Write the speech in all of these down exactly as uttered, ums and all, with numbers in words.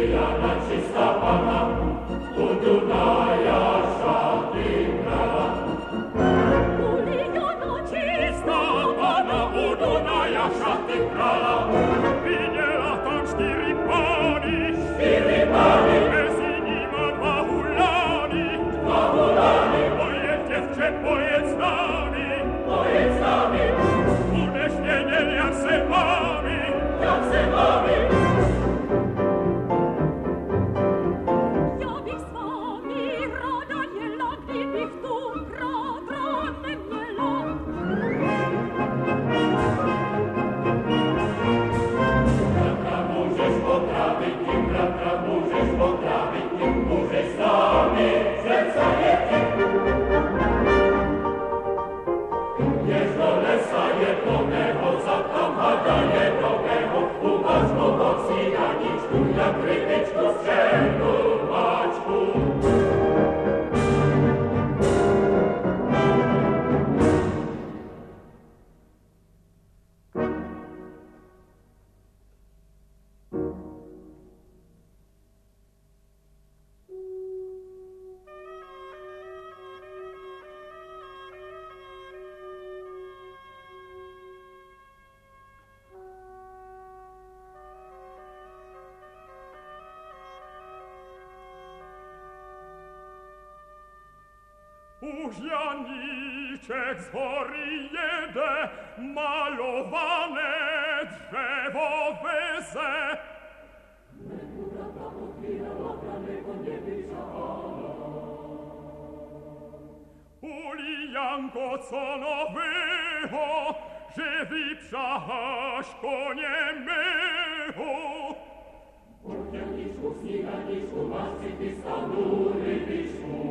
Už Janíček z hory jede, malované drzewo weze. Nekurata otwierała daleko niewyższana. Ulijanko, co nowego, że wyprzachasz konie mychu. O Janíčku, snídaníčku, máš si ty stanu rybičku.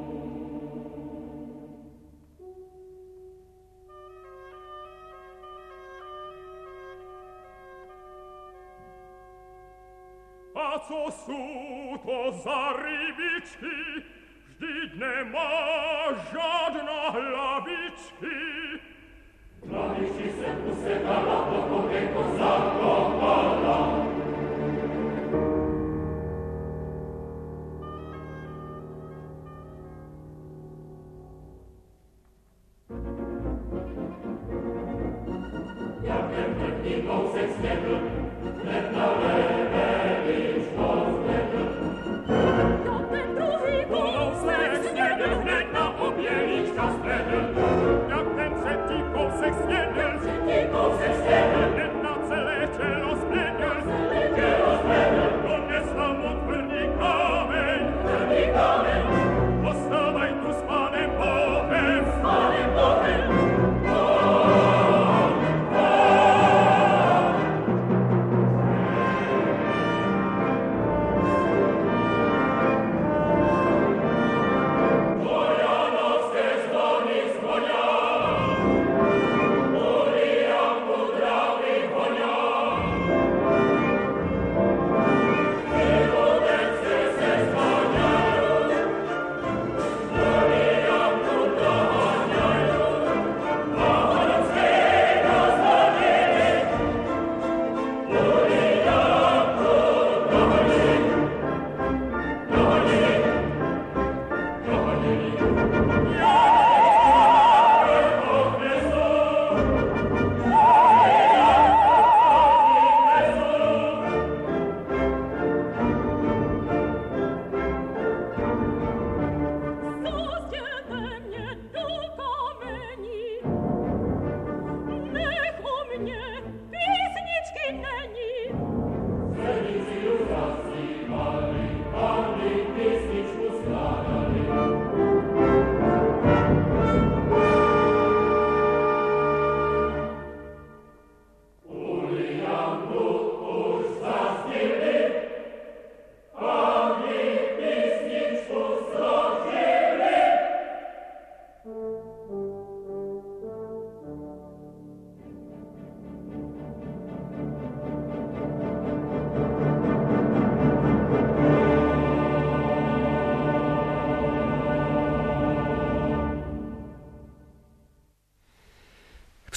A co sú to za rybičky? Vždyť nemá žádna hlavičky. Hlavičky sem usekala, do kohého zakopala. Jak ten vrchní kousek snědl, hned na levé líčko zvedl. Jak ten druhý kousek snědl, hned na obě líčka zvedl. Jak ten třetí kousek snědl, Třetí kousek snědl, hned na celé tělo zvedl. celé tělo zvedl. Donesla mu tvrdý kámeň, Tvrdý kámeň, postávaj tu s Pánem Bohem. s Pánem Bohem. A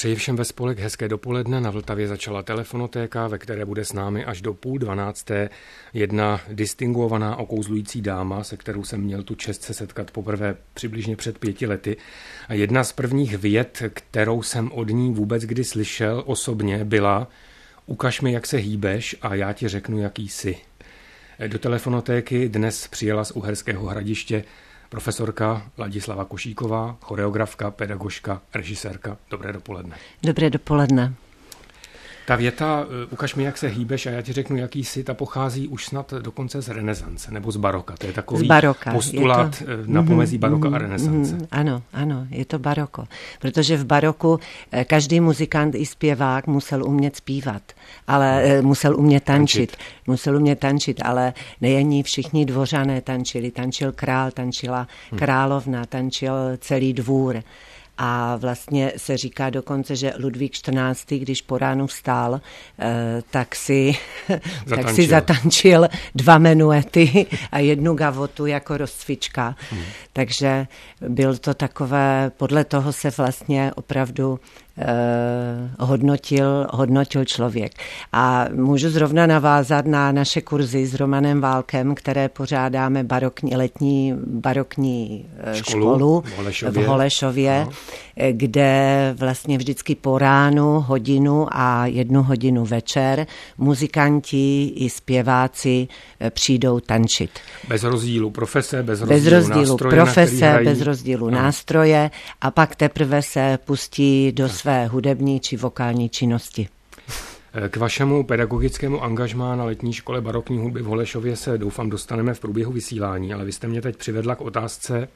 Přeji všem ve spolek hezké dopoledne. Na Vltavě začala telefonotéka, ve které bude s námi až do půl dvanácté jedna distinguovaná okouzlující dáma, se kterou jsem měl tu čest se setkat poprvé přibližně před pěti lety. A jedna z prvních vět, kterou jsem od ní vůbec kdy slyšel osobně, byla: ukaž mi, jak se hýbeš a já ti řeknu, jaký jsi. Do telefonotéky dnes přijela z Uherského Hradiště profesorka Ladislava Košíková, choreografka, pedagožka, režisérka. Dobré dopoledne. Dobré dopoledne. Ta věta, ukaž mi, jak se hýbeš a já ti řeknu, jaký jsi, ta pochází už snad dokonce z renesance nebo z baroka. To je takový baroka. postulát to... na pomezí baroka mm, a renesance. Mm, ano, ano, je to baroko. Protože v baroku každý muzikant i zpěvák musel umět zpívat, ale musel umět tančit. tančit. Musel umět tančit, ale nejen všichni dvořané tančili. Tančil král, tančila královna, tančil celý dvůr. A vlastně se říká dokonce, že Ludvík čtrnáctý, když po ránu vstál, tak si zatančil, tak si zatančil dva menuety a jednu gavotu jako rozcvička. Hmm. Takže byl to takové, podle toho se vlastně opravdu eh, hodnotil, hodnotil člověk. A můžu zrovna navázat na naše kurzy s Romanem Válkem, které pořádáme barokní, letní barokní školu, školu v Holešově, v Holešově no. kde vlastně vždycky po ránu hodinu a jednu hodinu večer muzikanti i zpěváci přijdou tančit. Bez rozdílu profese, bez rozdílu, bez rozdílu nástroje, profese, bez rozdílu no. nástroje a pak teprve se pustí do své hudební či vokální činnosti. K vašemu pedagogickému angažmá na letní škole barokní hudby v Holešově se doufám dostaneme v průběhu vysílání, ale vy jste mě teď přivedla k otázce,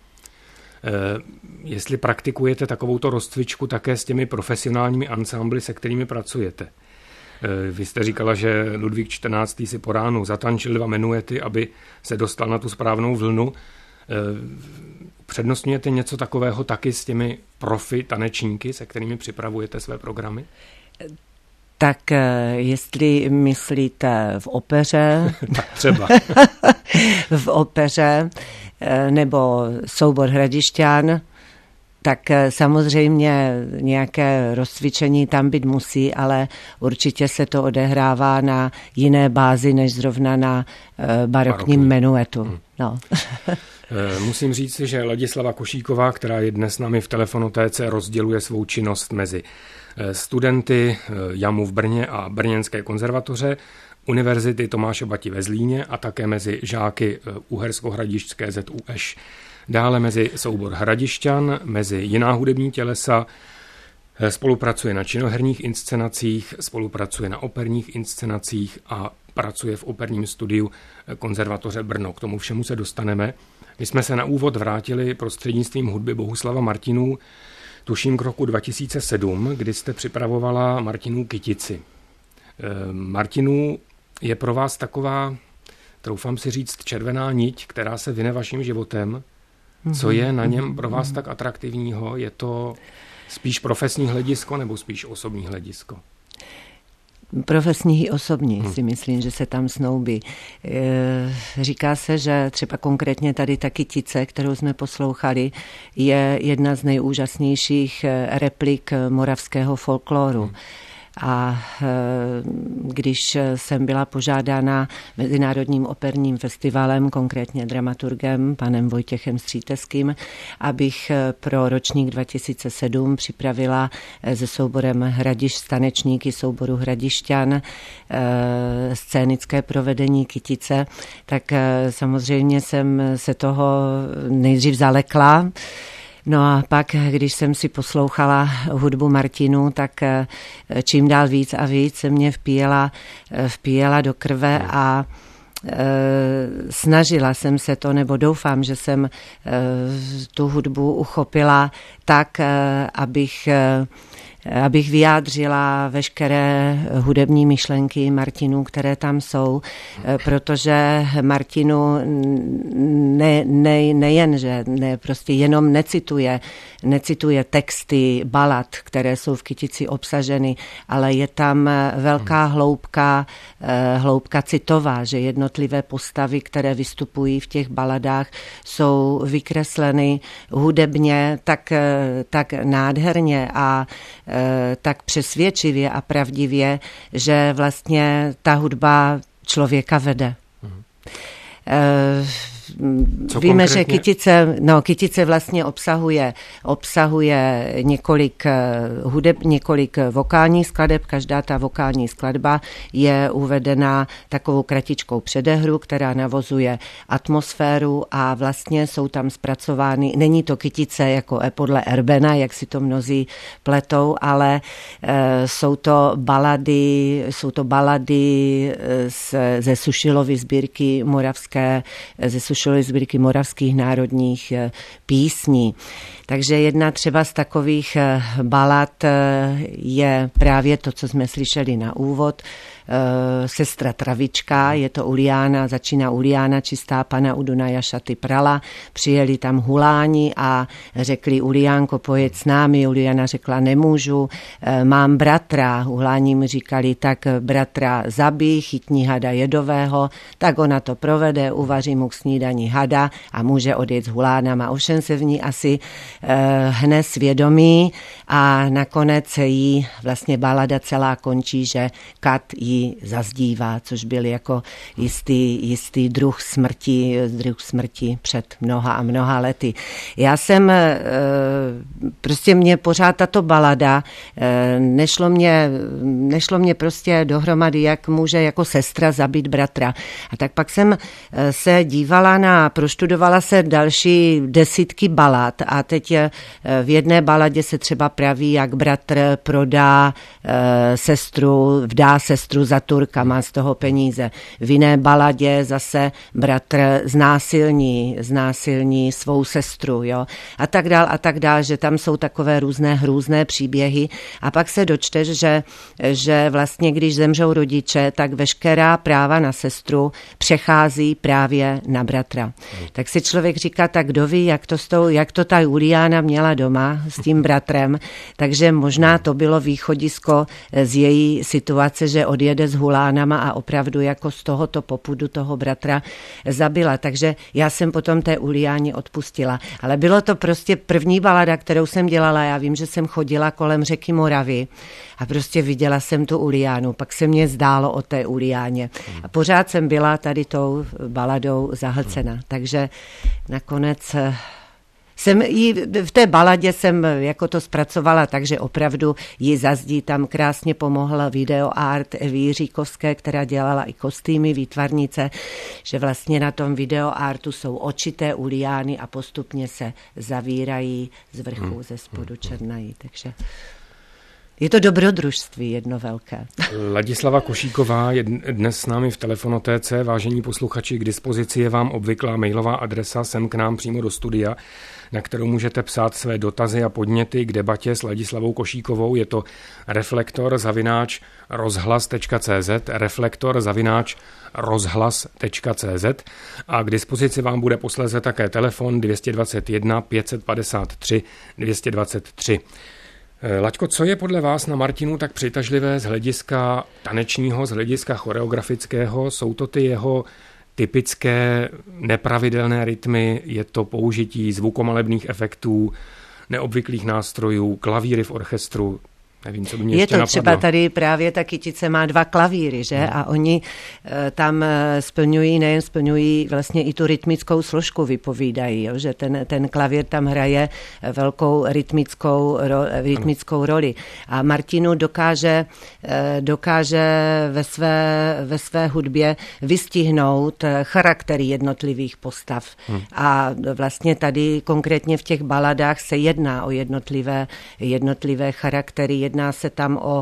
jestli praktikujete takovouto rozcvičku také s těmi profesionálními ansambly, se kterými pracujete. Vy jste říkala, že Ludvík čtrnáctý si po ránu zatančil dva menuety, aby se dostal na tu správnou vlnu. Přednostňujete něco takového taky s těmi profi tanečníky, se kterými připravujete své programy? Tak jestli myslíte v opeře, tak třeba. v opeře nebo soubor Hradišťan, tak samozřejmě nějaké rozcvičení tam být musí, ale určitě se to odehrává na jiné bázi, než zrovna na barokním Barokní. menuetu. Hmm. No. Musím říct, že Ladislava Košíková, která je dnes s námi v telefonotéce, rozděluje svou činnost mezi studenty JAMu v Brně a Brněnské konzervatoře, Univerzity Tomáše Bati ve Zlíně a také mezi žáky Uhersko-Hradišťské Z U Š. Dále mezi soubor Hradišťan, mezi jiná hudební tělesa, spolupracuje na činoherních inscenacích, spolupracuje na operních inscenacích a pracuje v operním studiu konzervatoře Brno. K tomu všemu se dostaneme. My jsme se na úvod vrátili prostřednictvím hudby Bohuslava Martinů, tuším k roku dva tisíce sedm, kdy jste připravovala Martinů Kytici. Martinů je pro vás taková, troufám si říct, červená niť, která se vine vaším životem. Co je na něm pro vás tak atraktivního? Je to spíš profesní hledisko nebo spíš osobní hledisko? Profesní i osobní hmm. si myslím, že se tam snoubí. Říká se, že třeba konkrétně tady ta Kytice, kterou jsme poslouchali, je jedna z nejúžasnějších replik moravského folkloru. Hmm. A když jsem byla požádána Mezinárodním operním festivalem, konkrétně dramaturgem, panem Vojtěchem Stříteským, abych pro ročník dva tisíce sedm připravila se souborem Hradiš, tanečníky souboru Hradišťan scénické provedení Kytice, tak samozřejmě jsem se toho nejdřív zalekla. No a pak, když jsem si poslouchala hudbu Martinů, tak čím dál víc a víc se mě vpíjela, vpíjela do krve a e, snažila jsem se to, nebo doufám, že jsem e, tu hudbu uchopila tak, e, abych e, abych vyjádřila veškeré hudební myšlenky Martinů, které tam jsou, protože Martinu ne, ne, nejen, že ne, prostě jenom necituje, necituje texty balad, které jsou v Kytici obsaženy, ale je tam velká hloubka, hloubka citová, že jednotlivé postavy, které vystupují v těch baladách, jsou vykresleny hudebně tak, tak nádherně a tak přesvědčivě a pravdivě, že vlastně ta hudba člověka vede. Hmm. Co Víme, konkrétně? že kytice, no, kytice vlastně obsahuje, obsahuje několik hudeb, několik vokálních skladeb. Každá ta vokální skladba je uvedena takovou kratičkou předehru, která navozuje atmosféru a vlastně jsou tam zpracovány, není to kytice jako podle Erbena, jak si to mnozí pletou, ale e, jsou to balady, jsou to balady z, ze Sušilovy sbírky moravské, ze Sušilovy sbírky moravských národních písní. Takže jedna třeba z takových balad je právě to, co jsme slyšeli na úvod, Sestra Travička, je to Uliána, začíná Uliána, čistá pana u Dunaja šaty prala, přijeli tam huláni a řekli Uliánko, pojď s námi, Uliána řekla nemůžu, mám bratra, huláni mi říkali, tak bratra zabij, chytni hada jedového, tak ona to provede, uvaří mu k snídani hada a může odjet s hulánama, ovšem se v ní asi eh, hne svědomí a nakonec jí vlastně balada celá končí, že kat jí zazdívá, což byl jako jistý, jistý druh smrti, druh smrti před mnoha a mnoha lety. Já jsem, prostě mě pořád tato balada, nešlo mě, nešlo mě prostě dohromady, jak může jako sestra zabít bratra. A tak pak jsem se dívala na, proštudovala se další desítky balad a teď v jedné baladě se třeba praví, jak bratr prodá sestru, vdá sestru za Turka, má z toho peníze. V jiné baladě zase bratr znásilní, znásilní svou sestru, jo. A tak dál, a tak dál, že tam jsou takové různé hrůzné příběhy. A pak se dočteš, že, že vlastně, když zemřou rodiče, tak veškerá práva na sestru přechází právě na bratra. Tak si člověk říká, tak kdo ví, jak to, s tou, jak to ta Juliána měla doma s tím bratrem, takže možná to bylo východisko z její situace, že odjede s hulánama a opravdu jako z tohoto popudu toho bratra zabila. Takže já jsem potom té Uliáně odpustila. Ale bylo to prostě první balada, kterou jsem dělala. Já vím, že jsem chodila kolem řeky Moravy a prostě viděla jsem tu Uliánu. Pak se mně zdálo o té Uliáně. A pořád jsem byla tady tou baladou zahlcena. Takže nakonec jsem jí, v té baladě jsem jako to zpracovala, takže opravdu jí zazdí tam krásně pomohla videoart Evy Jiříkovské, která dělala i kostýmy, výtvarnice, že vlastně na tom videoartu jsou očité Uliány a postupně se zavírají z vrchu, ze spodu černají, takže je to dobrodružství jedno velké. Ladislava Košíková je dnes s námi v Telefonotéce. Vážení posluchači, k dispozici je vám obvyklá mailová adresa sem k nám přímo do studia, na kterou můžete psát své dotazy a podněty k debatě s Ladislavou Košíkovou. Je to reflektor zavináč rozhlas tečka cé zet, reflektor zavináč rozhlas tečka cé zet a k dispozici vám bude posléze také telefon dvě stě dvacet jedna pět set padesát tři dvě stě dvacet tři. Laďko, co je podle vás na Martinu tak přitažlivé z hlediska tanečního, z hlediska choreografického? Jsou to ty jeho typické nepravidelné rytmy, je to použití zvukomalebných efektů, neobvyklých nástrojů, klavíry v orchestru? Nevím, co by mě je ještě to napadlo. Třeba tady právě ta kytice má dva klavíry, že? Hmm. A oni tam splňují, nejen splňují vlastně i tu rytmickou složku vypovídají, jo? Že ten, ten klavír tam hraje velkou rytmickou, ro, rytmickou roli. A Martinu dokáže, dokáže ve své, ve své hudbě vystihnout charaktery jednotlivých postav. Hmm. A vlastně tady konkrétně v těch baladách se jedná o jednotlivé, jednotlivé charaktery. Jedná se tam o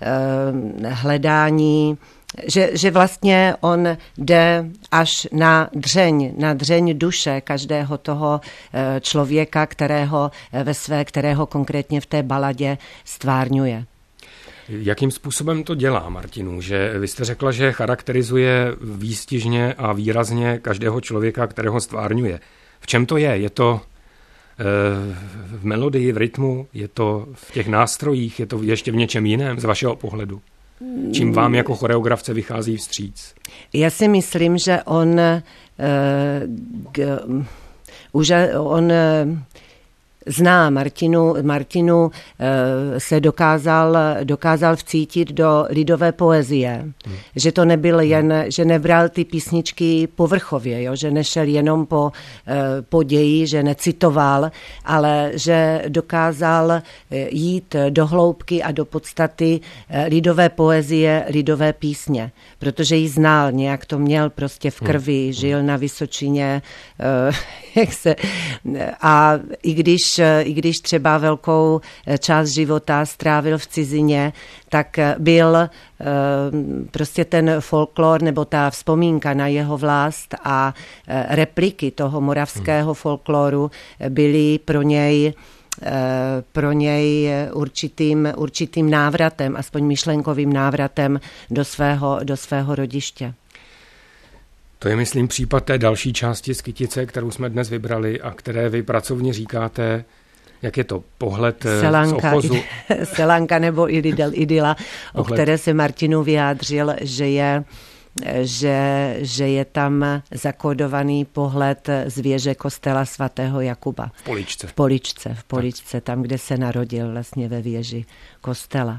e, hledání, že, že vlastně on jde až na dřeň, na dřeň duše každého toho e, člověka, kterého ve své, kterého konkrétně v té baladě stvárňuje. Jakým způsobem to dělá, Martinu? Že vy jste řekla, že charakterizuje výstižně a výrazně každého člověka, kterého stvárňuje. V čem to je? Je to v melodii, v rytmu, je to v těch nástrojích, je to ještě v něčem jiném z vašeho pohledu? Čím vám jako choreografce vychází vstříc? Já si myslím, že on, uh, g, už on uh, zná Martinu, Martinu se dokázal, dokázal vcítit do lidové poezie. Hmm. Že to nebyl jen, že nebral ty písničky povrchově, jo? Že nešel jenom po, po ději, že necitoval, ale že dokázal jít do hloubky a do podstaty lidové poezie, lidové písně. Protože ji znal, nějak to měl prostě v krvi, hmm. žil na Vysočině, jak se, a i když, i když třeba velkou část života strávil v cizině, tak byl prostě ten folklor nebo ta vzpomínka na jeho vlast a repliky toho moravského folkloru byly pro něj pro něj určitým, určitým návratem, aspoň myšlenkovým návratem do svého, do svého rodiště. To je, myslím, případ té další části z Kytice, kterou jsme dnes vybrali a které vy pracovně říkáte, jak je to pohled Selanka, z ochozu. Selanka nebo Idyla, o které se Martinu vyjádřil, že je, že, že je tam zakódovaný pohled z věže kostela svatého Jakuba. V Poličce. V Poličce, v Poličce, tam, kde se narodil vlastně ve věži kostela.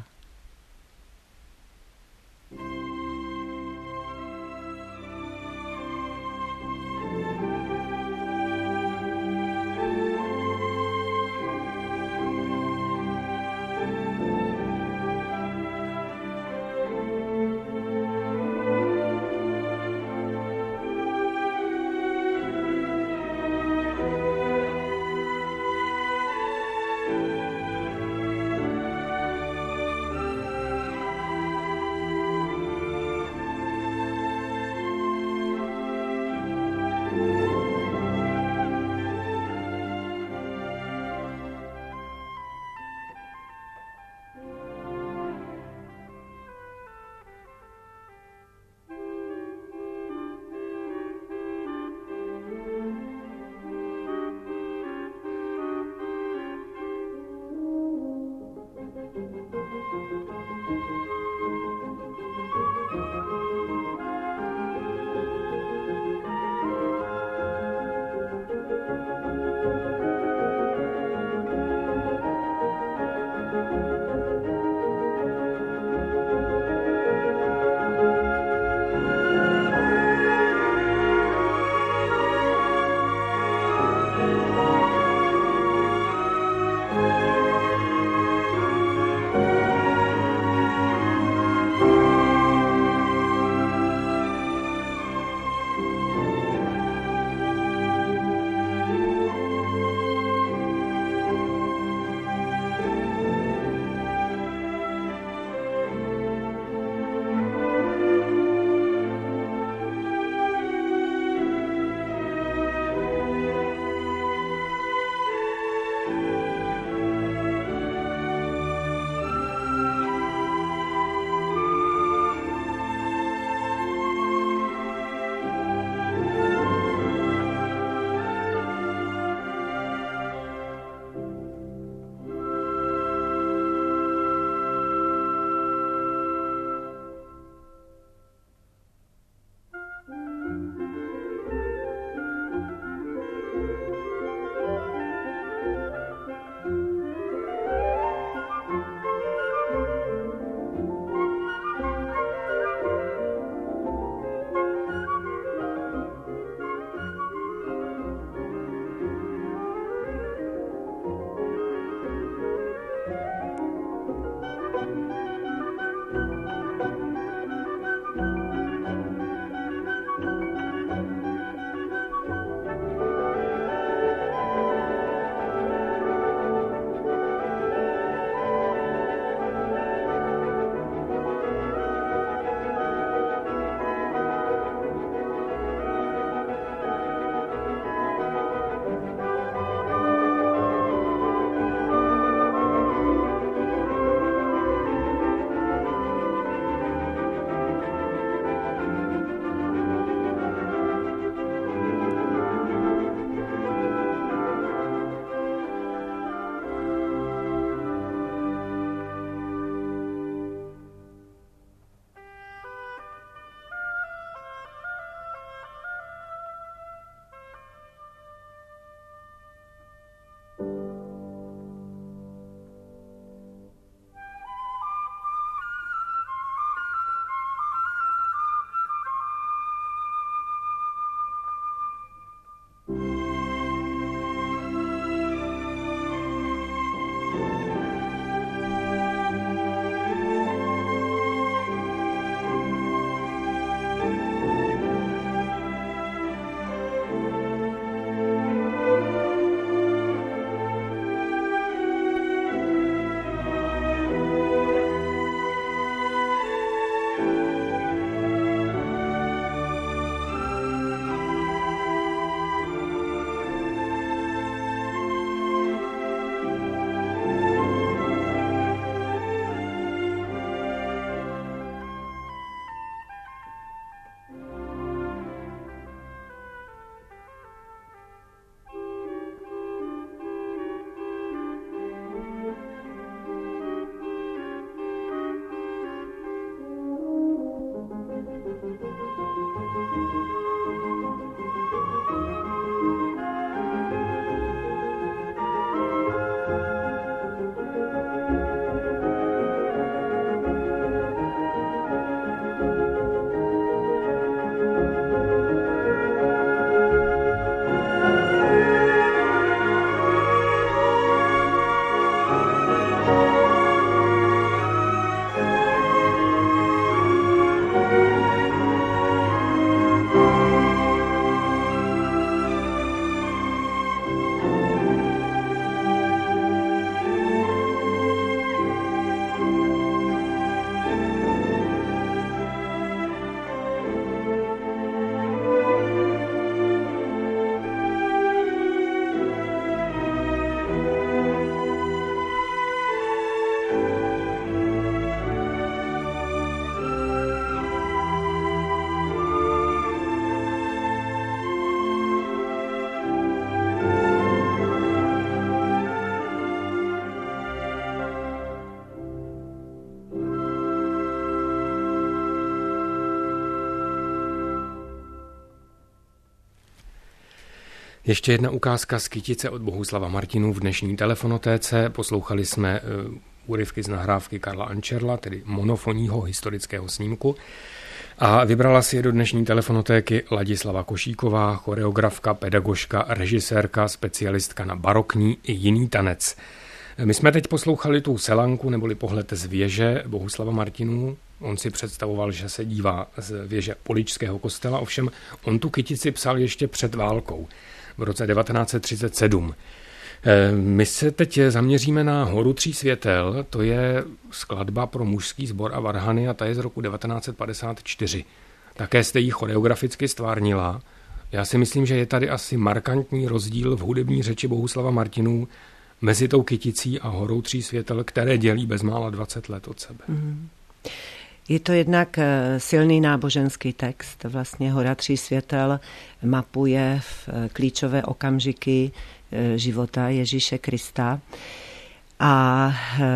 Ještě jedna ukázka z kytice od Bohuslava Martinů v dnešní telefonotéce. Poslouchali jsme úryvky z nahrávky Karla Ančerla, tedy monofonního historického snímku. A vybrala si je do dnešní telefonotéky Ladislava Košíková, choreografka, pedagožka, režisérka, specialistka na barokní i jiný tanec. My jsme teď poslouchali tu selanku neboli pohled z věže Bohuslava Martinů. On si představoval, že se dívá z věže Poličského kostela, ovšem on tu kytici psal ještě před válkou v roce devatenáct set třicet sedm. My se teď zaměříme na Horu tří světel, to je skladba pro mužský sbor a varhany a ta je z roku devatenáct set padesát čtyři. Také jste ji choreograficky stvárnila. Já si myslím, že je tady asi markantní rozdíl v hudební řeči Bohuslava Martinů mezi tou kyticí a Horou tří světel, které dělí bezmála dvacet let od sebe. Mm. Je to jednak silný náboženský text. Vlastně Hora tří světel mapuje v klíčové okamžiky života Ježíše Krista a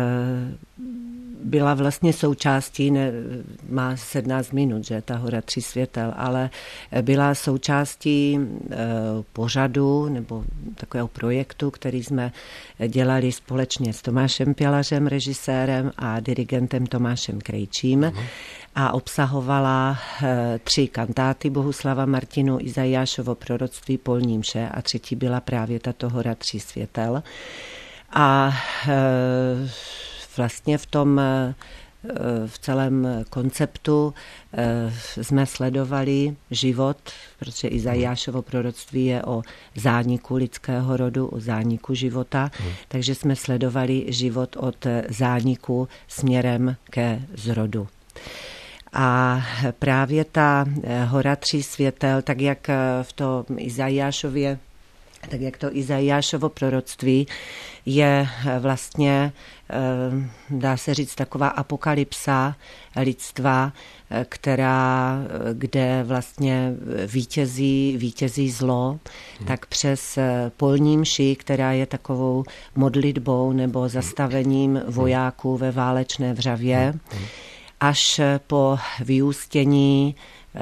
byla vlastně součástí, ne, má sedmnáct minut, že ta Hora tří světel, ale byla součástí pořadu nebo takového projektu, který jsme dělali společně s Tomášem Pělařem, režisérem a dirigentem Tomášem Krejčím. Aha. A obsahovala tři kantáty Bohuslava Martinů, Izajášovo proroctví, polní mše a třetí byla právě tato Hora tří světel. A vlastně v tom, v celém konceptu jsme sledovali život, protože Izajášovo proroctví je o zániku lidského rodu, o zániku života, hmm. takže jsme sledovali život od zániku směrem ke zrodu. A právě ta Hora tří světel, tak jak v tom Izajášově tak jak to Izajášovo proroctví je vlastně, dá se říct, taková apokalypsa lidstva, která, kde vlastně vítězí, vítězí zlo, hmm. tak přes polní mši, která je takovou modlitbou nebo zastavením vojáků ve válečné vřavě, hmm. až po vyústění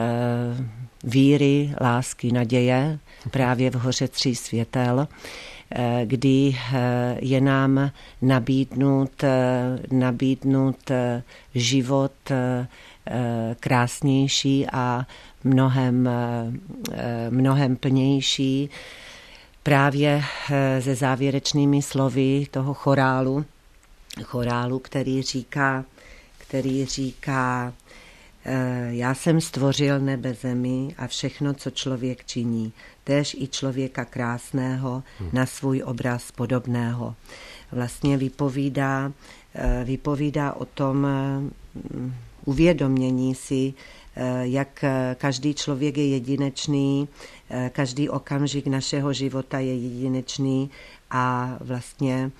víry, lásky, naděje, právě v Hoře tří světel, kdy je nám nabídnut, nabídnut život krásnější a mnohem, mnohem plnější, právě se závěrečnými slovy toho chorálu, chorálu, který říká, který říká já jsem stvořil nebe, zemi a všechno, co člověk činí, též i člověka krásného na svůj obraz podobného. Vlastně vypovídá, vypovídá o tom uvědomění si, jak každý člověk je jedinečný, každý okamžik našeho života je jedinečný a vlastně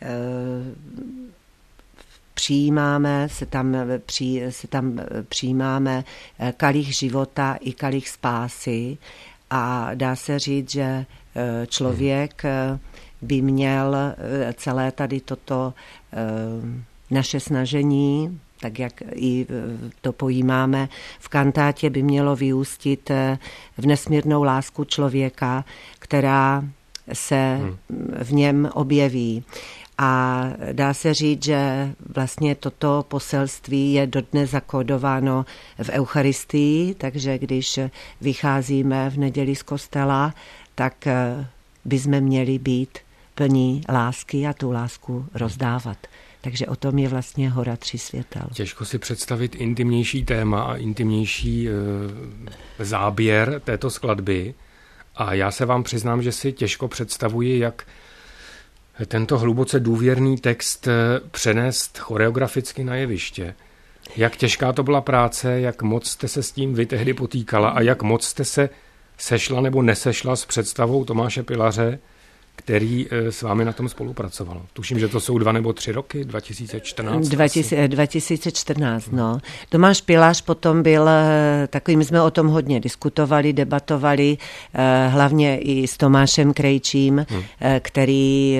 přijímáme, se tam, při, se tam přijímáme kalich života i kalich spásy a dá se říct, že člověk by měl celé tady toto naše snažení, tak jak i to pojímáme v kantátě, by mělo vyústit v nesmírnou lásku člověka, která se v něm objeví. A dá se říct, že vlastně toto poselství je dodnes zakódováno v Eucharistii, takže když vycházíme v neděli z kostela, tak bychom měli být plní lásky a tu lásku rozdávat. Takže o tom je vlastně Hora tří světel. Těžko si představit intimnější téma a intimnější e, záběr této skladby. A já se vám přiznám, že si těžko představuji, jak tento hluboce důvěrný text přenést choreograficky na jeviště. Jak těžká to byla práce, jak moc jste se s tím vy tehdy potýkala a jak moc jste se sešla nebo nesešla s představou Tomáše Pilaře, který s vámi na tom spolupracoval. Tuším, že to jsou dva nebo tři roky, dva tisíce čtrnáct. dva tisíce čtrnáct, no. Tomáš Pilař potom byl takový, my jsme o tom hodně diskutovali, debatovali, hlavně i s Tomášem Krejčím, hmm. který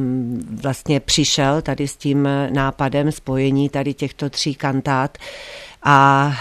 vlastně přišel tady s tím nápadem spojení tady těchto tří kantát. A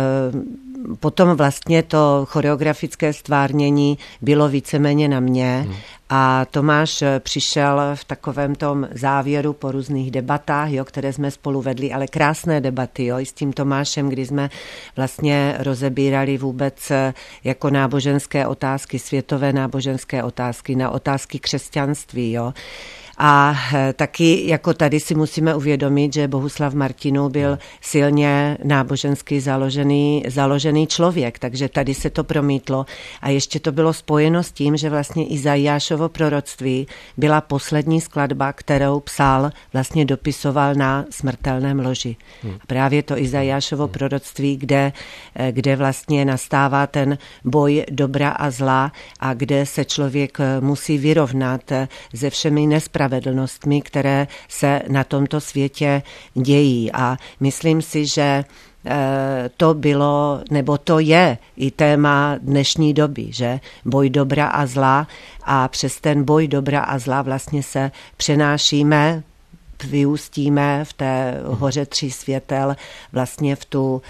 potom vlastně to choreografické stvárnění bylo víceméně na mě hmm. a Tomáš přišel v takovém tom závěru po různých debatách, jo, které jsme spolu vedli, ale krásné debaty, jo, i s tím Tomášem, kdy jsme vlastně rozebírali vůbec jako náboženské otázky, světové náboženské otázky, na otázky křesťanství, jo. A taky jako tady si musíme uvědomit, že Bohuslav Martinů byl silně nábožensky založený, založený člověk, takže tady se to promítlo. A ještě to bylo spojeno s tím, že vlastně Izajášovo proroctví byla poslední skladba, kterou psal, vlastně dopisoval na smrtelném loži. Hmm. Právě to Izajášovo hmm. proroctví, kde, kde vlastně nastává ten boj dobra a zla a kde se člověk musí vyrovnat se všemi nespravedlnostmi, které se na tomto světě dějí. A myslím si, že to bylo, nebo to je i téma dnešní doby, že boj dobra a zla a přes ten boj dobra a zla vlastně se přenášíme, vyústíme v té hoře tří světel vlastně v tu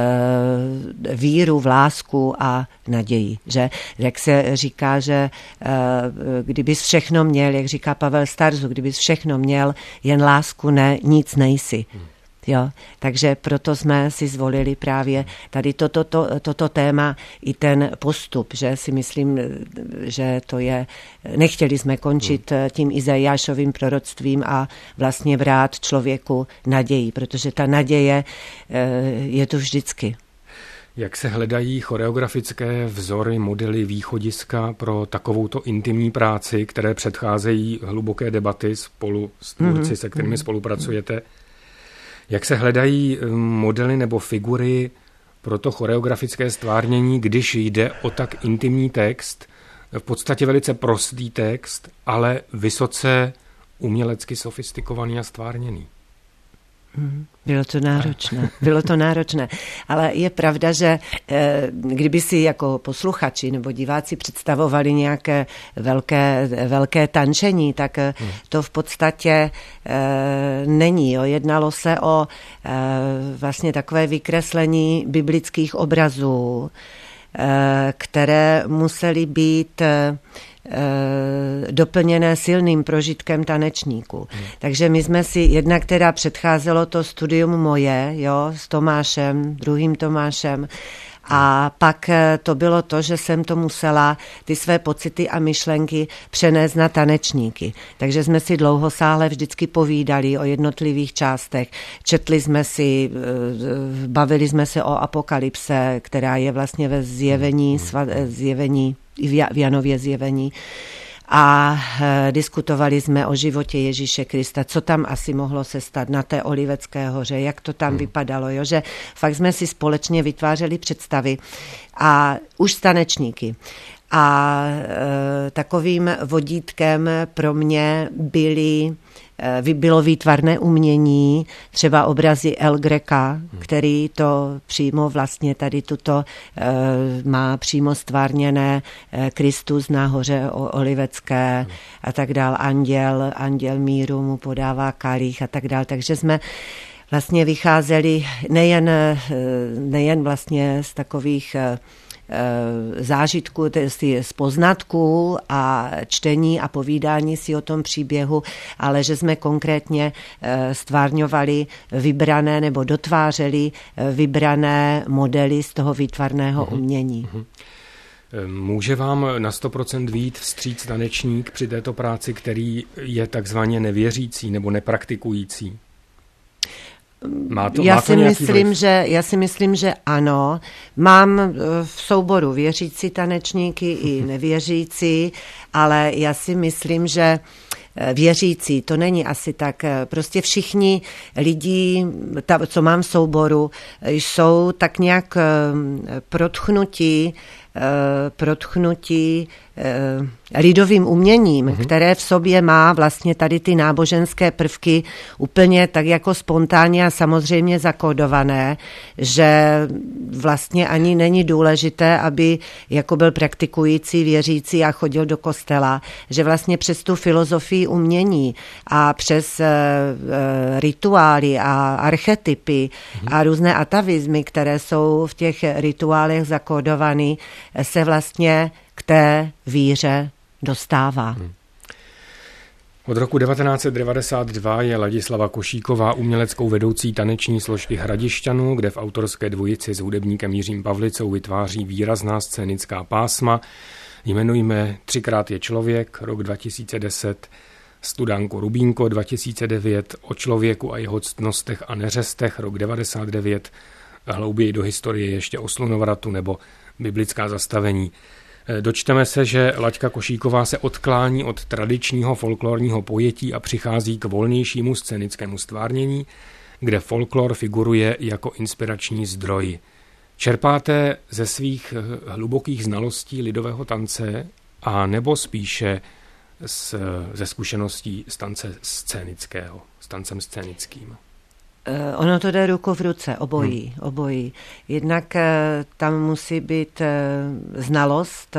e, víru, v lásku a naději. Že, jak se říká, že e, kdybys všechno měl, jak říká Pavel Starzu, kdybys všechno měl, jen lásku ne, nic nejsi. Jo, takže proto jsme si zvolili právě tady toto, to, toto téma i ten postup, že si myslím, že to je, nechtěli jsme končit tím Izajášovým proroctvím a vlastně vrát člověku naději, protože ta naděje je tu vždycky. Jak se hledají choreografické vzory, modely, východiska pro takovouto intimní práci, které předcházejí hluboké debaty spolu s tvůrci, mm-hmm. se kterými spolupracujete? Jak se hledají modely nebo figury pro to choreografické stvárnění, když jde o tak intimní text, v podstatě velice prostý text, ale vysoce umělecky sofistikovaný a stvárněný? Bylo to náročné, bylo to náročné, ale je pravda, že kdyby si jako posluchači nebo diváci představovali nějaké velké, velké tančení, tak to v podstatě není. Jo. Jednalo se o vlastně takové vykreslení biblických obrazů, které musely být doplněné silným prožitkem tanečníků. Hmm. Takže my jsme si, jednak teda předcházelo to studium moje, jo, s Tomášem, druhým Tomášem, a pak to bylo to, že jsem to musela ty své pocity a myšlenky přenést na tanečníky. Takže jsme si dlouhosáhle vždycky povídali o jednotlivých částech. Četli jsme si, bavili jsme se o apokalypse, která je vlastně ve zjevení, zjevení v Janově zjevení. A diskutovali jsme o životě Ježíše Krista, co tam asi mohlo se stát na té Olivecké hoře, jak to tam hmm. vypadalo, jo? Že fakt jsme si společně vytvářeli představy a už s tanečníky. A e, takovým vodítkem pro mě byly bylo výtvarné umění, třeba obrazy El Greca, který to přímo vlastně tady tuto má přímo stvárněné Kristus na hoře Olivecké a tak dál. Anděl, anděl míru mu podává kalich a tak dál. Takže jsme vlastně vycházeli nejen, nejen vlastně z takových zážitku, z poznatků a čtení a povídání si o tom příběhu, ale že jsme konkrétně stvárňovali vybrané nebo dotvářeli vybrané modely z toho výtvarného uhum. umění. Uhum. Může vám na sto procent vyjít vstříc tanečník při této práci, který je takzvaně nevěřící nebo nepraktikující? Má to, já, má to si myslím, že, já si myslím, že ano. Mám v souboru věřící tanečníky i nevěřící, ale já si myslím, že věřící, to není asi tak. Prostě všichni lidi, ta, co mám v souboru, jsou tak nějak protchnutí protchnutí lidovým uměním, mm-hmm. které v sobě má vlastně tady ty náboženské prvky úplně tak jako spontánně a samozřejmě zakódované, že vlastně ani není důležité, aby jako byl praktikující, věřící a chodil do kostela, že vlastně přes tu filozofii umění a přes uh, uh, rituály a archetypy mm-hmm. a různé atavizmy, které jsou v těch rituálech zakódovaný, se vlastně k té víře dostává. Hmm. Od roku devatenáct set devadesát dva je Ladislava Košíková uměleckou vedoucí taneční složky Hradišťanů, kde v autorské dvojici s hudebníkem Jiřím Pavlicou vytváří výrazná scénická pásma. Jmenujme Třikrát je člověk, rok dva tisíce deset, Studánko Rubínko dva tisíce devět, O člověku a jeho ctnostech a neřestech, rok devadesát devět, hlouběji do historie ještě o slunovratu nebo biblická zastavení. Dočteme se, že Laďka Košíková se odklání od tradičního folklorního pojetí a přichází k volnějšímu scénickému stvárnění, kde folklor figuruje jako inspirační zdroj. Čerpáte ze svých hlubokých znalostí lidového tance a nebo spíše z, ze zkušeností z tance scénického, s tancem scénickým? Ono to jde ruku v ruce, obojí, hmm. obojí. Jednak tam musí být znalost,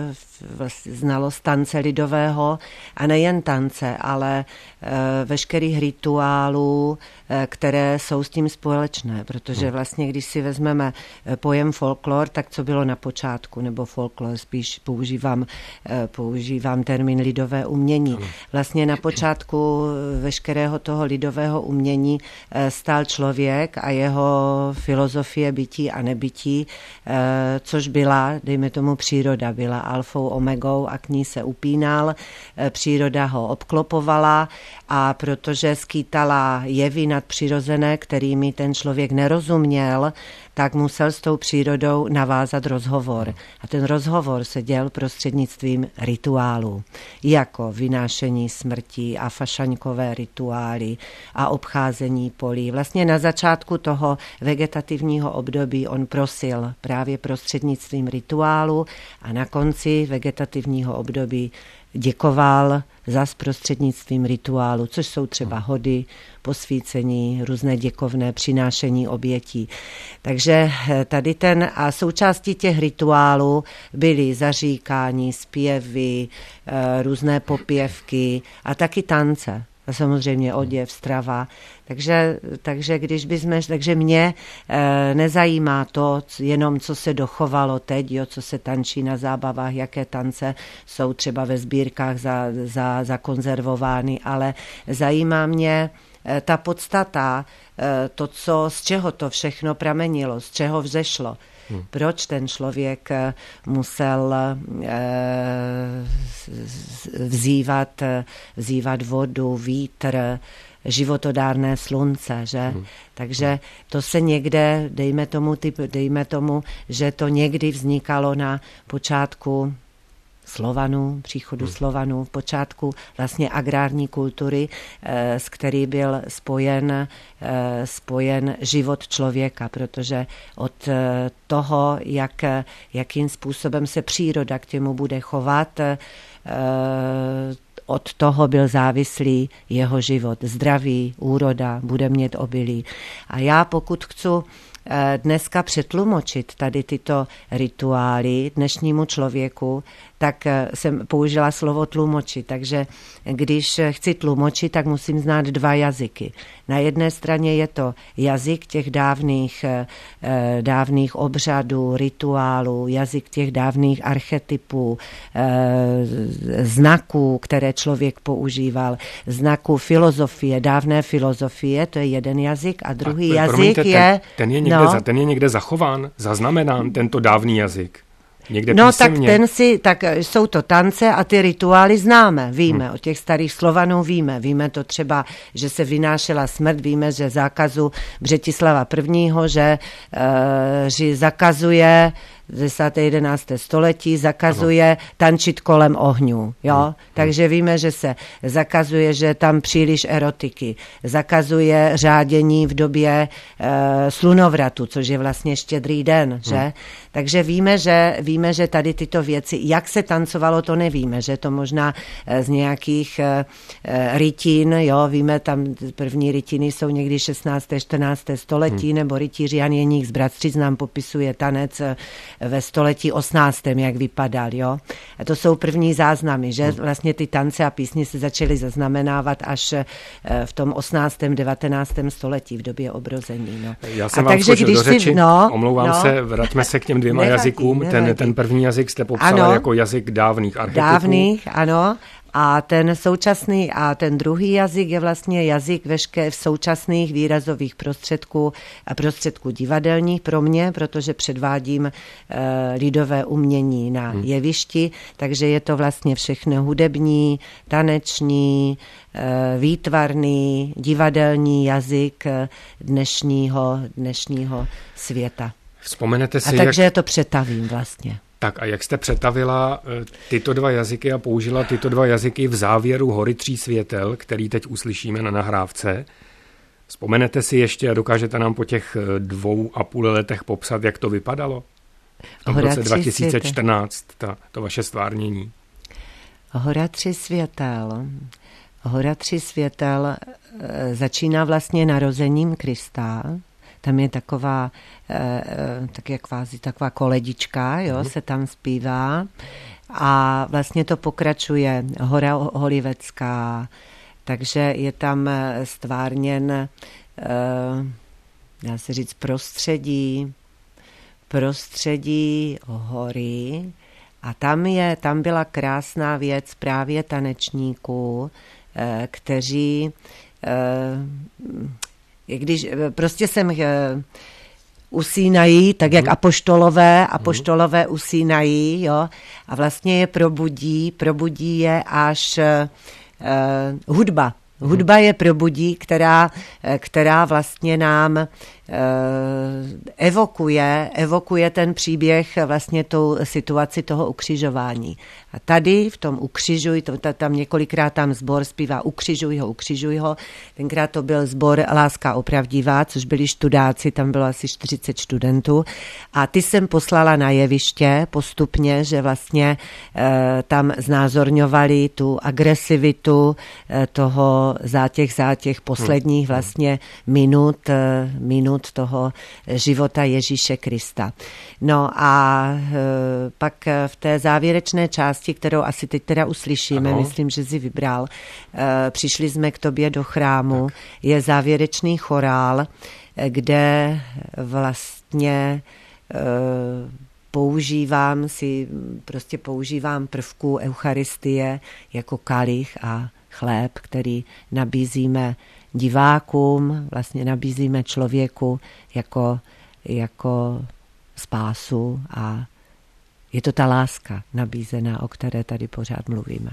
znalost tance lidového a nejen tance, ale veškerých rituálů, které jsou s tím společné, protože vlastně, když si vezmeme pojem folklor, tak co bylo na počátku, nebo folklor, spíš používám, používám termín lidové umění. Vlastně na počátku veškerého toho lidového umění stál člověk a jeho filozofie bytí a nebytí, což byla, dejme tomu, příroda, byla alfou, omegou a k ní se upínal, příroda ho obklopovala a protože skýtala jevy nadpřirozené, kterými ten člověk nerozuměl, tak musel s tou přírodou navázat rozhovor. A ten rozhovor se děl prostřednictvím rituálů, jako vynášení smrti a fašaňkové rituály a obcházení polí. Vlastně na začátku toho vegetativního období on prosil právě prostřednictvím rituálu a na konci vegetativního období děkoval za prostřednictvím rituálu, což jsou třeba hody, posvícení, různé děkovné přinášení obětí. Takže tady ten a součástí těch rituálů byly zaříkání, zpěvy, různé popěvky a taky tance. A samozřejmě oděv, strava. Takže, takže když bychom, takže mě e, nezajímá to, jenom co se dochovalo teď, jo, co se tančí na zábavách, jaké tance jsou třeba ve sbírkách za, za, zakonzervovány, ale zajímá mě e, ta podstata, e, to, co, z čeho to všechno pramenilo, z čeho vzešlo. Hmm. Proč ten člověk musel vzývat, vzývat vodu, vítr, životodárné slunce, že? Hmm. Takže to se někde, dejme tomu, typ, dejme tomu, že to někdy vznikalo na počátku Slovanů, příchodu hmm. Slovanů, v počátku vlastně agrární kultury, s který byl spojen, spojen život člověka, protože od toho, jak, jakým způsobem se příroda k těmu bude chovat, od toho byl závislý jeho život. Zdraví, úroda, bude mít obilí. A já pokud chci dneska přetlumočit tady tyto rituály dnešnímu člověku, tak jsem použila slovo tlumočit. Takže když chci tlumočit, tak musím znát dva jazyky. Na jedné straně je to jazyk těch dávných, dávných obřadů, rituálů, jazyk těch dávných archetypů, znaků, které člověk používal, znaků filozofie, dávné filozofie, to je jeden jazyk, a druhý a, jazyk promiňte, je... Ten, ten, je někde no, za, ten je někde zachován, zaznamenán tento dávný jazyk. Někde no písemně. tak ten si, tak jsou to tance a ty rituály známe, víme, hmm. o těch starých Slovanů víme, víme to třeba, že se vynášela smrt, víme, že zákazu Břetislava prvního, že, uh, že zakazuje desátého jedenáctého století zakazuje ano. tančit kolem ohňů. Jo? Hmm. Takže víme, že se zakazuje, že tam příliš erotiky. Zakazuje řádění v době e, slunovratu, což je vlastně štědrý den. Že? Hmm. Takže víme že, víme, že tady tyto věci, jak se tancovalo, to nevíme, že to možná z nějakých e, rytín, jo, víme, tam první rytiny jsou někdy šestnáctého čtrnáctého století, hmm. nebo rytíři Jan Jeník z Bratřic nám popisuje tanec ve století osmnáctém jak vypadal, jo. A to jsou první záznamy, že vlastně ty tance a písně se začaly zaznamenávat až v tom osmnáctém devatenáctém století v době obrození, no. Já jsem a vám takže, když do řeči, si, no, omlouvám no, se, vraťme se k těm dvěma nevadí, jazykům. Nevadí. Ten, ten první jazyk jste popsala ano, jako jazyk dávných archetypů. Dávných, ano. A ten současný a ten druhý jazyk je vlastně jazyk vešké v současných výrazových prostředků a prostředků divadelních pro mě, protože předvádím e, lidové umění na hmm. jevišti, takže je to vlastně všechno hudební, taneční, e, výtvarný, divadelní jazyk dnešního, dnešního světa. Vzpomenete si, a takže jak... to přetavím vlastně. Tak a jak jste přetavila tyto dva jazyky a použila tyto dva jazyky v závěru Hory tří světel, který teď uslyšíme na nahrávce? Vzpomenete si ještě a dokážete nám po těch dvou a půl letech popsat, jak to vypadalo? V tom roce dva tisíce čtrnáct, ta, to vaše stvárnění. Hora tří světel. Hora tří světel začíná vlastně narozením Krista. Tam je taková, tak jak kvázi, taková koledička, jo, mm. se tam zpívá. A vlastně to pokračuje Hora Holivecká, takže je tam stvárněn, dá se říct, prostředí, prostředí hory. A tam, je, tam byla krásná věc právě tanečníků, kteří... Když prostě jsem usínají, tak jak apoštolové, apoštolové usínají, jo, a vlastně je probudí, probudí je až uh, hudba. Hudba je probudí, která, která vlastně nám evokuje, evokuje ten příběh, vlastně tu situaci toho ukřižování. A tady v tom ukřižuj, to, tam několikrát tam sbor zpívá ukřižuj ho, ukřižuj ho. Tenkrát to byl sbor Láska opravdivá, což byli študáci, tam bylo asi čtyřicet studentů. A ty jsem poslala na jeviště postupně, že vlastně e, tam znázorňovali tu agresivitu e, toho zátěch, zátěch posledních vlastně minut, e, minut toho života Ježíše Krista. No a e, pak v té závěrečné části, kterou asi teď teda uslyšíme, ano. Myslím, že si vybral, e, přišli jsme k tobě do chrámu, tak. Je závěrečný chorál, kde vlastně e, používám si, prostě používám prvků eucharistie jako kalich a chléb, který nabízíme divákům, vlastně nabízíme člověku jako, jako spásu a je to ta láska nabízená, o které tady pořád mluvíme.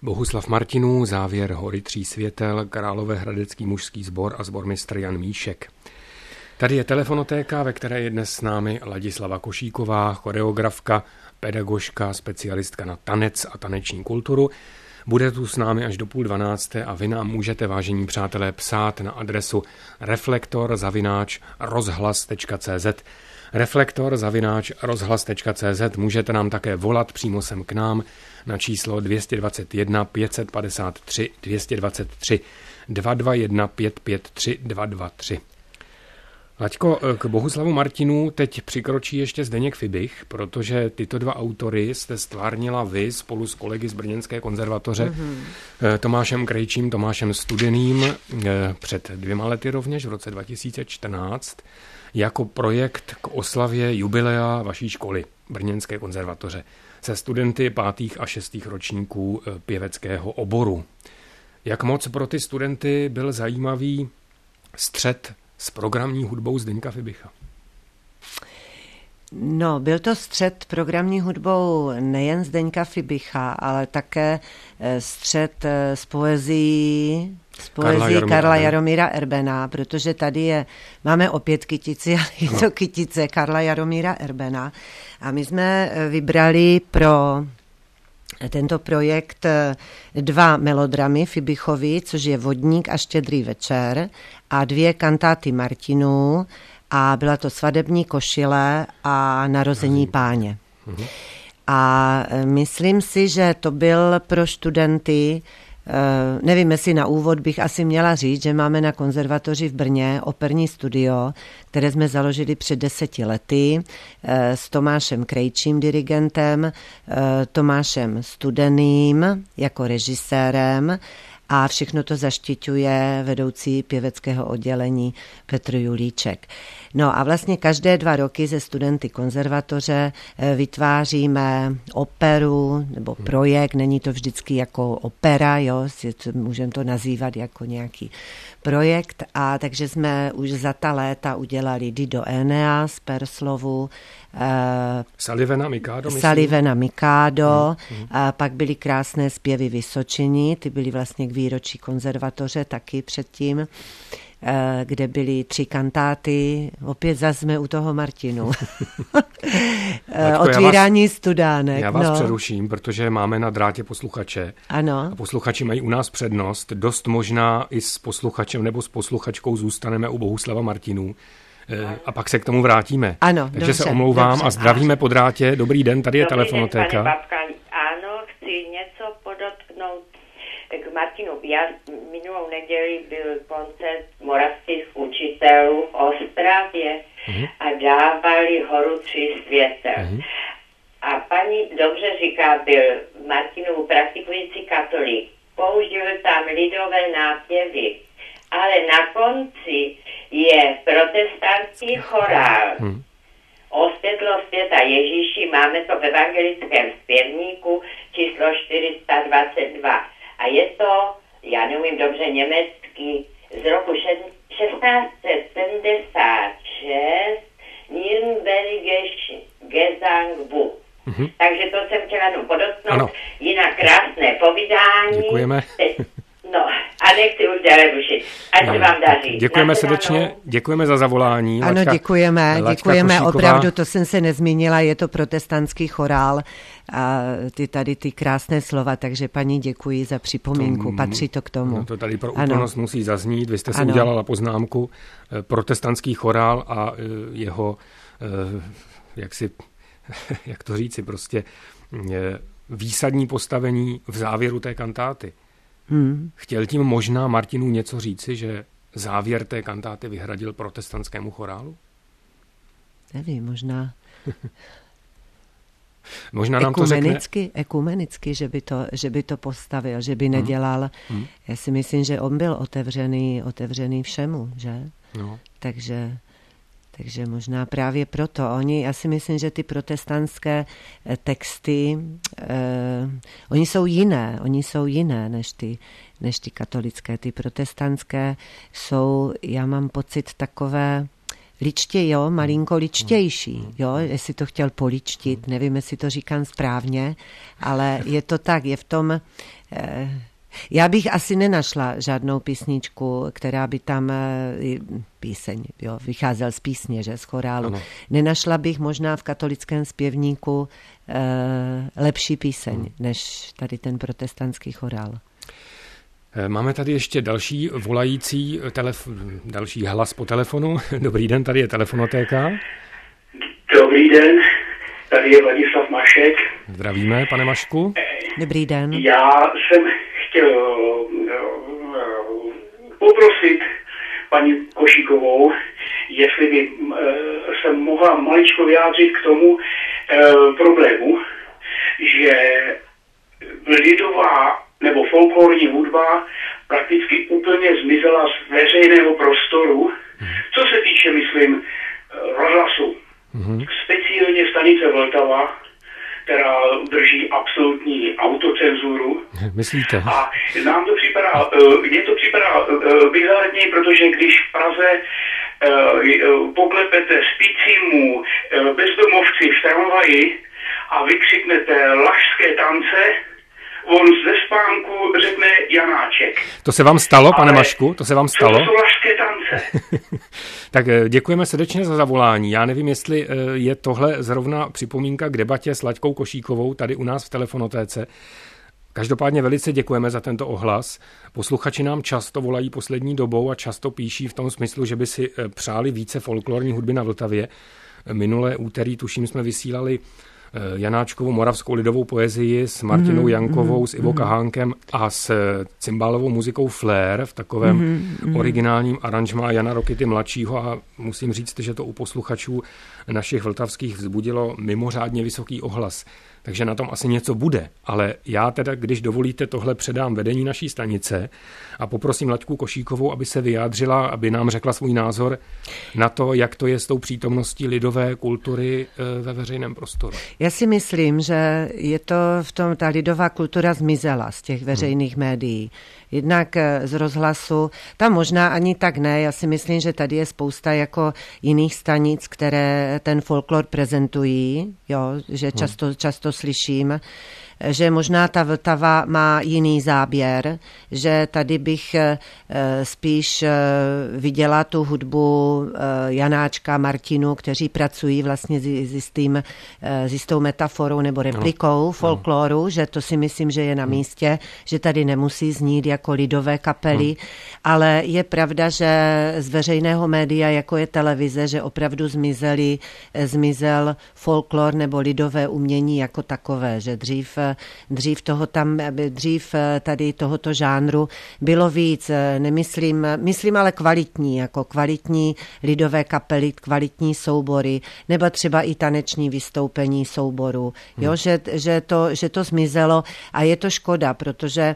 Bohuslav Martinů, závěr Hory tří světel, Královéhradecký mužský sbor a sbormistr Jan Míšek. Tady je telefonotéka, ve které je dnes s námi Ladislava Košíková, choreografka, pedagožka, specialistka na tanec a taneční kulturu. Bude tu s námi až do půl dvanácté a vy nám můžete, vážení přátelé, psát na adresu reflektor zavináč rozhlas tečka cé zet. reflektor zavináč rozhlas tečka cé zet. Můžete nám také volat přímo sem k nám na číslo dvě dvě jedna pět pět tři dvě dvě tři dva dva jedna pět pět tři dva dva tři. Laďko, k Bohuslavu Martinů teď přikročí ještě Zdeněk Fibich, protože tyto dva autory jste stvárnila vy spolu s kolegy z Brněnské konzervatoře, mm-hmm. Tomášem Krejčím, Tomášem Studeným, před dvěma lety rovněž v roce dva tisíce čtrnáct, jako projekt k oslavě jubilea vaší školy Brněnské konzervatoře se studenty pátých a šestých ročníků pěveckého oboru. Jak moc pro ty studenty byl zajímavý střet s programní hudbou Zdeňka Fibicha? No, byl to střet programní hudbou nejen Zdeňka Fibicha, ale také střet s poezií, s poezií Karla Jaromíra, Karla Jaromíra Erbena, protože tady je, máme opět kytici, ale je to kytice Karla Jaromíra Erbena. A my jsme vybrali pro tento projekt dva melodramy Fibichovi, což je Vodník a Štědrý večer, a dvě kantáty Martinů, a byla to Svadební košile a Narození páně. Mhm. A myslím si, že to byl pro studenty, nevím, jestli na úvod bych asi měla říct, že máme na konzervatoři v Brně operní studio, které jsme založili před deseti lety s Tomášem Krejčím dirigentem, Tomášem Studeným jako režisérem, a všechno to zaštiťuje vedoucí pěveckého oddělení Petr Julíček. No a vlastně každé dva roky ze studenty konzervatoře vytváříme operu nebo projekt, není to vždycky jako opera, jo, můžeme to nazývat jako nějaký projekt, a takže jsme už za ta léta udělali Dido Eneas, Perslovu, Uh, Salivena Mikado, Salivena Mikado, hmm. A pak byly krásné zpěvy Vysočiny, ty byly vlastně k výročí konzervatoře taky předtím, uh, kde byly tři kantáty, opět zase jsme u toho Martinu. Otvírání vás, studánek. Já vás no. přeruším, protože máme na drátě posluchače. Ano. A posluchači mají u nás přednost, dost možná i s posluchačem nebo s posluchačkou zůstaneme u Bohuslava Martinů. A pak se k tomu vrátíme. Ano, takže dobře, se omlouvám dobře. A zdravíme po drátě. Dobrý den, tady je Dobrý telefonotéka. Den, pane Babka. Ano, chci něco podotknout k Martinu. Já minulou neděli byl koncert moravských učitelů v Ostravě uh-huh. a dávali Horu tří světel. Uh-huh. A paní dobře říká, byl Martinův praktikující katolík. Použil tam lidové nápěvy, ale na konci je protestantský chorál. Hmm. O světlo světa Ježíši, máme to v evangelickém zpěvníku číslo čtyři sta dvacet dva. A je to, já neumím dobře německy, z roku šestnáct set sedmdesát šest Nürnbergisch Gesangbuch. Mm-hmm. Takže to jsem chtěla jenom podotknout. Ano. Jinak krásné povídání. Děkujeme. No, a nechci už dále rušit. Ať se vám daří. Děkujeme srdečně, děkujeme za zavolání. Ano, Laďka, děkujeme, Laďka děkujeme Košíková. Opravdu, to jsem se nezmínila, je to protestantský chorál a ty tady ty krásné slova, takže paní děkuji za připomínku, to, patří to k tomu. No to tady pro úplnost ano. musí zaznít, vy jste si ano. udělala poznámku, protestantský chorál a jeho, jak si, jak to říci, prostě výsadní postavení v závěru té kantáty. Hmm. Chtěl tím možná Martinů něco říci, že závěr té kantáty vyhradil protestantskému chorálu? Nevím, možná. možná nám to řekne. Ekumenicky, že by to, že by to postavil, že by nedělal. Hmm. Já si myslím, že on byl otevřený, otevřený všemu, že? No. Takže... Takže možná právě proto. Oni, já si myslím, že ty protestantské texty, eh, oni jsou jiné, oni jsou jiné než ty, než ty katolické. Ty protestantské jsou, já mám pocit, takové ličtě, jo, malinko ličtější, jo, jestli to chtěl poličtit, nevím, jestli to říkám správně, ale je to tak, je v tom... Eh, Já bych asi nenašla žádnou písničku, která by tam, píseň, jo, vycházel z písně, že, z chorálu. Ano. Nenašla bych možná v katolickém zpěvníku eh, lepší píseň, hmm. než tady ten protestantský chorál. Máme tady ještě další volající, telef- další hlas po telefonu. Dobrý den, tady je telefonotéka. Dobrý den, tady je Vladislav Mašek. Zdravíme, pane Mašku. Dobrý den. Já jsem chtěl poprosit paní Košíkovou, jestli by se mohla maličko vyjádřit k tomu problému, že lidová nebo folklorní hudba prakticky úplně zmizela z veřejného prostoru, co se týče, myslím, rozhlasu. Mm-hmm. Speciálně stanice Vltava, která drží absolutní autocenzuru. Myslíte? A nám to připadá, mně to připadá bizarní, protože když v Praze poklepete spícímu bezdomovci v tramvaji a vykřiknete lašské tance, on ze spánku řekne Janáček. To se vám stalo, pane Ale Mašku? To se vám stalo? To jsou lašské tance. Tak děkujeme srdečně za zavolání. Já nevím, jestli je tohle zrovna připomínka k debatě s Laďkou Košíkovou tady u nás v telefonotéce. Každopádně velice děkujeme za tento ohlas. Posluchači nám často volají poslední dobou a často píší v tom smyslu, že by si přáli více folklorní hudby na Vltavě. Minulé úterý, tuším, jsme vysílali Janáčkovou moravskou lidovou poezii s Martinou mm, Jankovou, mm, s Ivo mm. Kahánkem a s cymbálovou muzikou Flair v takovém mm, originálním aranžmá Jana Rokity mladšího a musím říct, že to u posluchačů našich vltavských vzbudilo mimořádně vysoký ohlas. Takže na tom asi něco bude, ale já teda, když dovolíte, tohle předám vedení naší stanice a poprosím Laďku Košíkovou, aby se vyjádřila, aby nám řekla svůj názor na to, jak to je s tou přítomností lidové kultury ve veřejném prostoru. Já si myslím, že je to v tom, ta lidová kultura zmizela z těch veřejných hmm. médií. Jednak z rozhlasu, tam možná ani tak ne, já si myslím, že tady je spousta jako jiných stanic, které ten folklor prezentují, jo, že často, často slyším, že možná ta Vltava má jiný záběr, že tady bych spíš viděla tu hudbu Janáčka, Martinu, kteří pracují vlastně s, jistým, s jistou metaforou nebo replikou no. folkloru, no. že to si myslím, že je na místě, že tady nemusí znít jako lidové kapely, no. ale je pravda, že z veřejného média, jako je televize, že opravdu zmizeli, zmizel folklor nebo lidové umění jako takové, že dřív Dřív toho tam, dřív tady tohoto žánru bylo víc, nemyslím, myslím ale kvalitní, jako kvalitní lidové kapely, kvalitní soubory, nebo třeba i taneční vystoupení souboru, jo, hmm. že, že, to, že to zmizelo a je to škoda, protože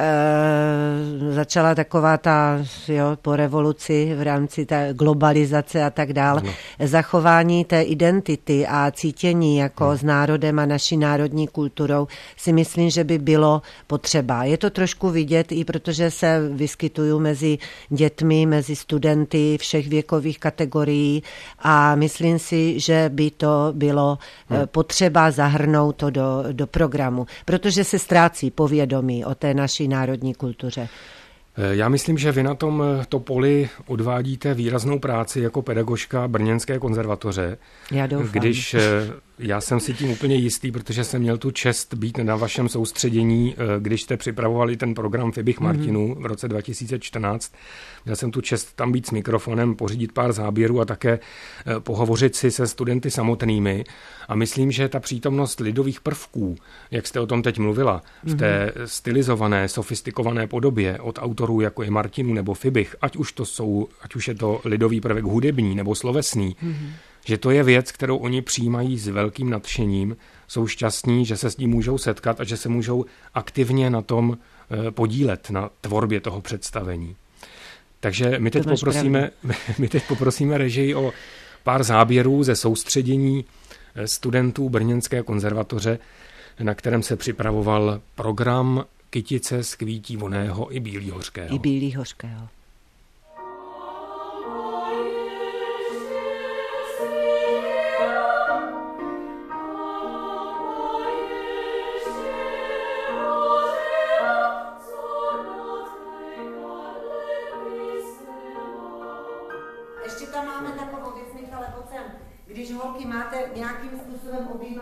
E, začala taková ta, jo, po revoluci v rámci té globalizace a tak dál, no. zachování té identity a cítění jako no. s národem a naší národní kulturou si myslím, že by bylo potřeba. Je to trošku vidět, i protože se vyskytuju mezi dětmi, mezi studenty všech věkových kategorií a myslím si, že by to bylo no. potřeba zahrnout to do, do programu, protože se ztrácí povědomí o té naší národní kultuře. Já myslím, že vy na tom to poli odvádíte výraznou práci jako pedagožka Brněnské konzervatoře. Já doufám. Když já jsem si tím úplně jistý, protože jsem měl tu čest být na vašem soustředění, když jste připravovali ten program Fibich Martinů mm-hmm. v roce dva tisíce čtrnáct. Měl jsem tu čest tam být s mikrofonem, pořídit pár záběrů a také pohovořit si se studenty samotnými. A myslím, že ta přítomnost lidových prvků, jak jste o tom teď mluvila, v té mm-hmm. stylizované, sofistikované podobě od autorů, jako je Martinů nebo Fibich, ať už to jsou, ať už je to lidový prvek hudební nebo slovesný, mm-hmm. že to je věc, kterou oni přijímají s velkým nadšením, jsou šťastní, že se s tím můžou setkat a že se můžou aktivně na tom podílet, na tvorbě toho představení. Takže my teď, poprosíme, my teď poprosíme režii o pár záběrů ze soustředění studentů Brněnské konzervatoře, na kterém se připravoval program Kytice z kvítí voného i bílý hořkého. I bílý hořkého.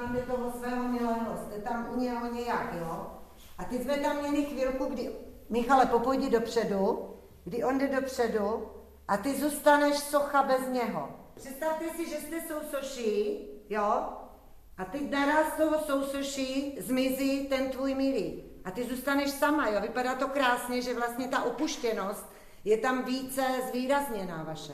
tam jde toho svého milého, jste tam u něho nějak, jo? A teď jsme tam měli chvilku, kdy, Michale, popojdi dopředu, kdy on jde dopředu a ty zůstaneš socha bez něho. Představte si, že jste sousoší, jo? A teď naraz z toho sousoší zmizí ten tvůj milý. A ty zůstaneš sama, jo? Vypadá to krásně, že vlastně ta opuštěnost je tam více zvýrazněná vaše.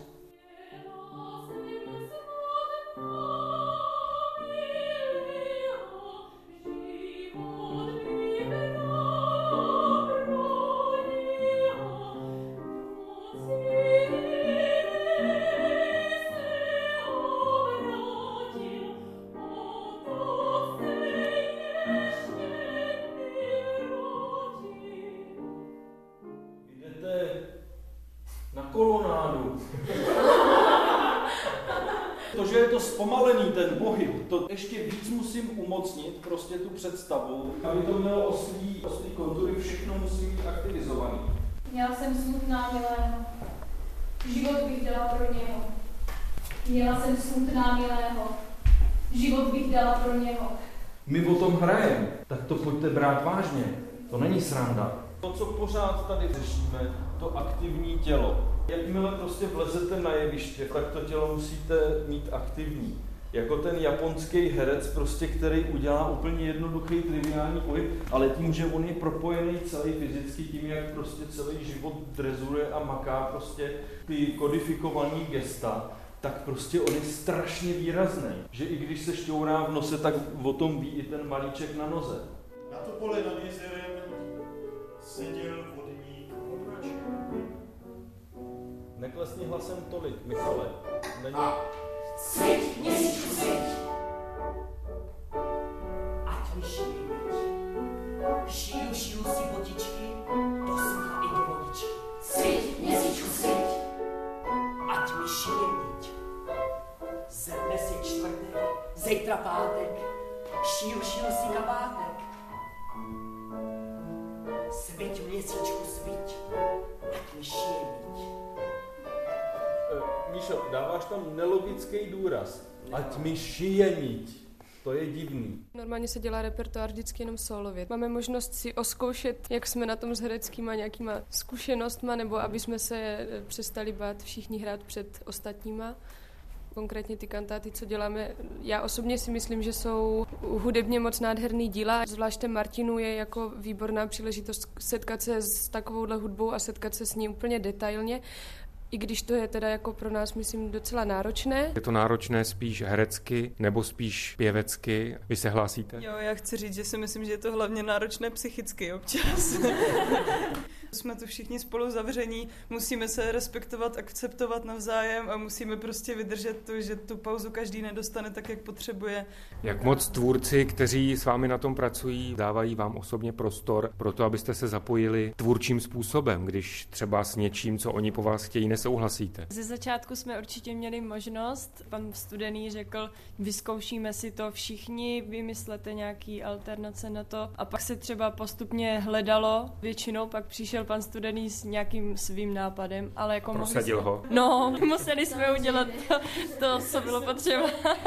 To, že je to zpomalený ten pohyb, to ještě víc musím umocnit prostě tu představu, aby to mělo oslý, oslý kontury, všechno musí být aktivizovaný. Měla jsem smutná milého, život bych dala pro něho. Měla jsem smutná milého, život bych dala pro něho. My o tom hrajeme, tak to pojďte brát vážně, to není sranda. To, co pořád tady řešíme, to aktivní tělo. Jakmile prostě vlezete na jeviště, tak to tělo musíte mít aktivní. Jako ten japonský herec, prostě, který udělá úplně jednoduchý, triviální pohyb, ale tím, že on je propojený celý fyzicky, tím, jak prostě celý život drezuruje a maká prostě ty kodifikované gesta, tak prostě on je strašně výrazný. Že i když se šťourá v nose, tak o tom ví i ten malíček na noze. Na to pole nad jezerem seděl vodník odmračen. Neklesni hlasem tolik, Michale. Není... A cvič, měsíčku, cvič. Ať mi šíjí niť. Šiju, šiju si botičky, do sucha i do vodičky. Cvič, měsíčku, cvič. Ať mi šíjí niť. Ze dnes je čtvrtek, zítra pátek. Šiju, šiju si kabátek. Sviť, měsíčku, sviť. Ať mi šíjí niť. Míšo, dáváš tam nelogický důraz. Ať mi šije niť. To je divný. Normálně se dělá repertoár vždycky jenom solově. Máme možnost si oskoušet, jak jsme na tom s hereckýma nějakýma zkušenostma, nebo aby jsme se přestali bát všichni hrát před ostatníma. Konkrétně ty kantáty, co děláme, já osobně si myslím, že jsou hudebně moc nádherný díla. Zvláště Martinu je jako výborná příležitost setkat se s takovouhle hudbou a setkat se s ní úplně detailně. I když to je teda jako pro nás, myslím, docela náročné. Je to náročné spíš herecky nebo spíš pěvecky? Vy se hlásíte? Jo, já chci říct, že si myslím, že je to hlavně náročné psychicky občas. Jsme tu všichni spolu zavření, musíme se respektovat, akceptovat navzájem a musíme prostě vydržet to, že tu pauzu každý nedostane tak, jak potřebuje. Jak moc tvůrci, kteří s vámi na tom pracují, dávají vám osobně prostor pro to, abyste se zapojili tvůrčím způsobem, když třeba s něčím, co oni po vás chtějí, nesouhlasíte? Ze začátku jsme určitě měli možnost, pan Studený řekl, vyzkoušíme si to všichni, vymyslete nějaký alternace na to a pak se třeba postupně hledalo, většinou pak přišel pan Studený s nějakým svým nápadem, ale jako prosadil mohli... ho? No, museli jsme udělat to, to co bylo potřeba.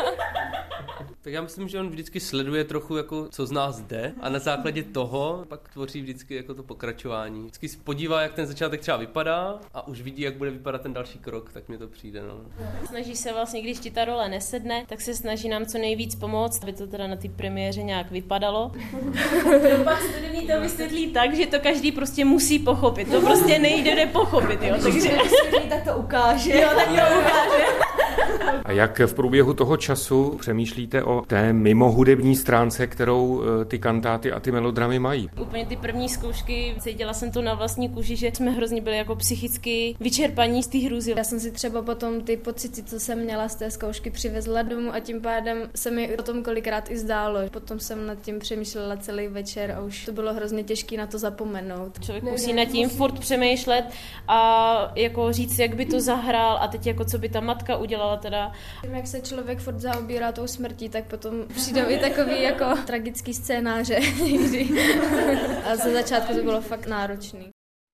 Tak já myslím, že on vždycky sleduje trochu, jako co z nás jde a na základě toho pak tvoří vždycky jako to pokračování. Vždycky se podívá, jak ten začátek třeba vypadá a už vidí, jak bude vypadat ten další krok, tak mi to přijde. No. Snaží se vlastně, když ti ta role nesedne, tak se snaží nám co nejvíc pomoct, aby to teda na té premiéře nějak vypadalo. Pan Studený to vysvětlí tak, že to každý prostě musí pochopit. To prostě nejde nepochopit, jo. Takže tak to ukáže. Jo, tak to ukáže. A jak v průběhu toho času přemýšlíte o té mimohudební stránce, kterou ty kantáty a ty melodramy mají? Úplně ty první zkoušky, cítila jsem to na vlastní kůži, že jsme hrozně byli jako psychicky vyčerpaní z té hrůzy. Já jsem si třeba potom ty pocity, co jsem měla z té zkoušky, přivezla domů a tím pádem se mi o tom kolikrát i zdálo. Potom jsem nad tím přemýšlela celý večer a už to bylo hrozně těžké na to zapomenout. Člověk musí nad tím furt přemýšlet a jako říct, jak by to zahrál a teď jako co by ta matka udělala teda. Tím, jak se člověk furt zaobírá tou smrtí, tak potom přijdou i takový jako tragický scénáře. A ze začátku to bylo fakt náročný.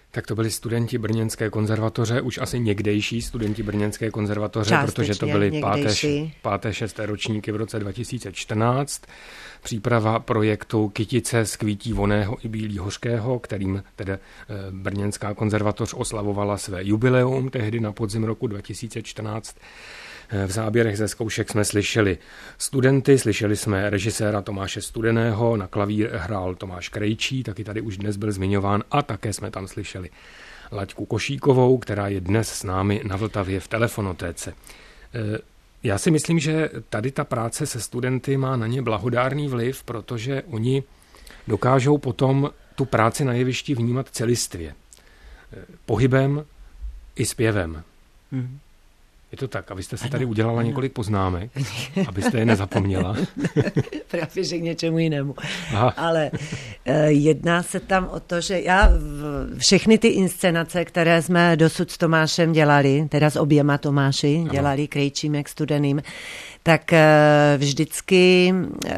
Tak to byli studenti Brněnské konzervatoře, už asi někdejší studenti Brněnské konzervatoře, Částečně, protože to byly páté, páté, šesté ročníky v roce dva tisíce čtrnáct. Příprava projektu Kytice z kvítí voného i bílý hořkého, kterým tedy Brněnská konzervatoř oslavovala své jubileum tehdy na podzim roku dva tisíce čtrnáct. V záběrech ze zkoušek jsme slyšeli studenty, slyšeli jsme režiséra Tomáše Studeného, na klavír hrál Tomáš Krejčí, taky tady už dnes byl zmiňován, a také jsme tam slyšeli Laďku Košíkovou, která je dnes s námi na Vltavě v Telefonotéce. Já si myslím, že tady ta práce se studenty má na ně blahodárný vliv, protože oni dokážou potom tu práci na jevišti vnímat celistvě. Pohybem i zpěvem. Hmm. Je to tak, abyste si ano, tady udělala ano. několik poznámek, abyste je nezapomněla. Právě, že k něčemu jinému. Aha. Ale e, jedná se tam o to, že já v, všechny ty inscenace, které jsme dosud s Tomášem dělali, teda s oběma Tomáši, ano. dělali Krejčím jak Studeným, tak e, vždycky e,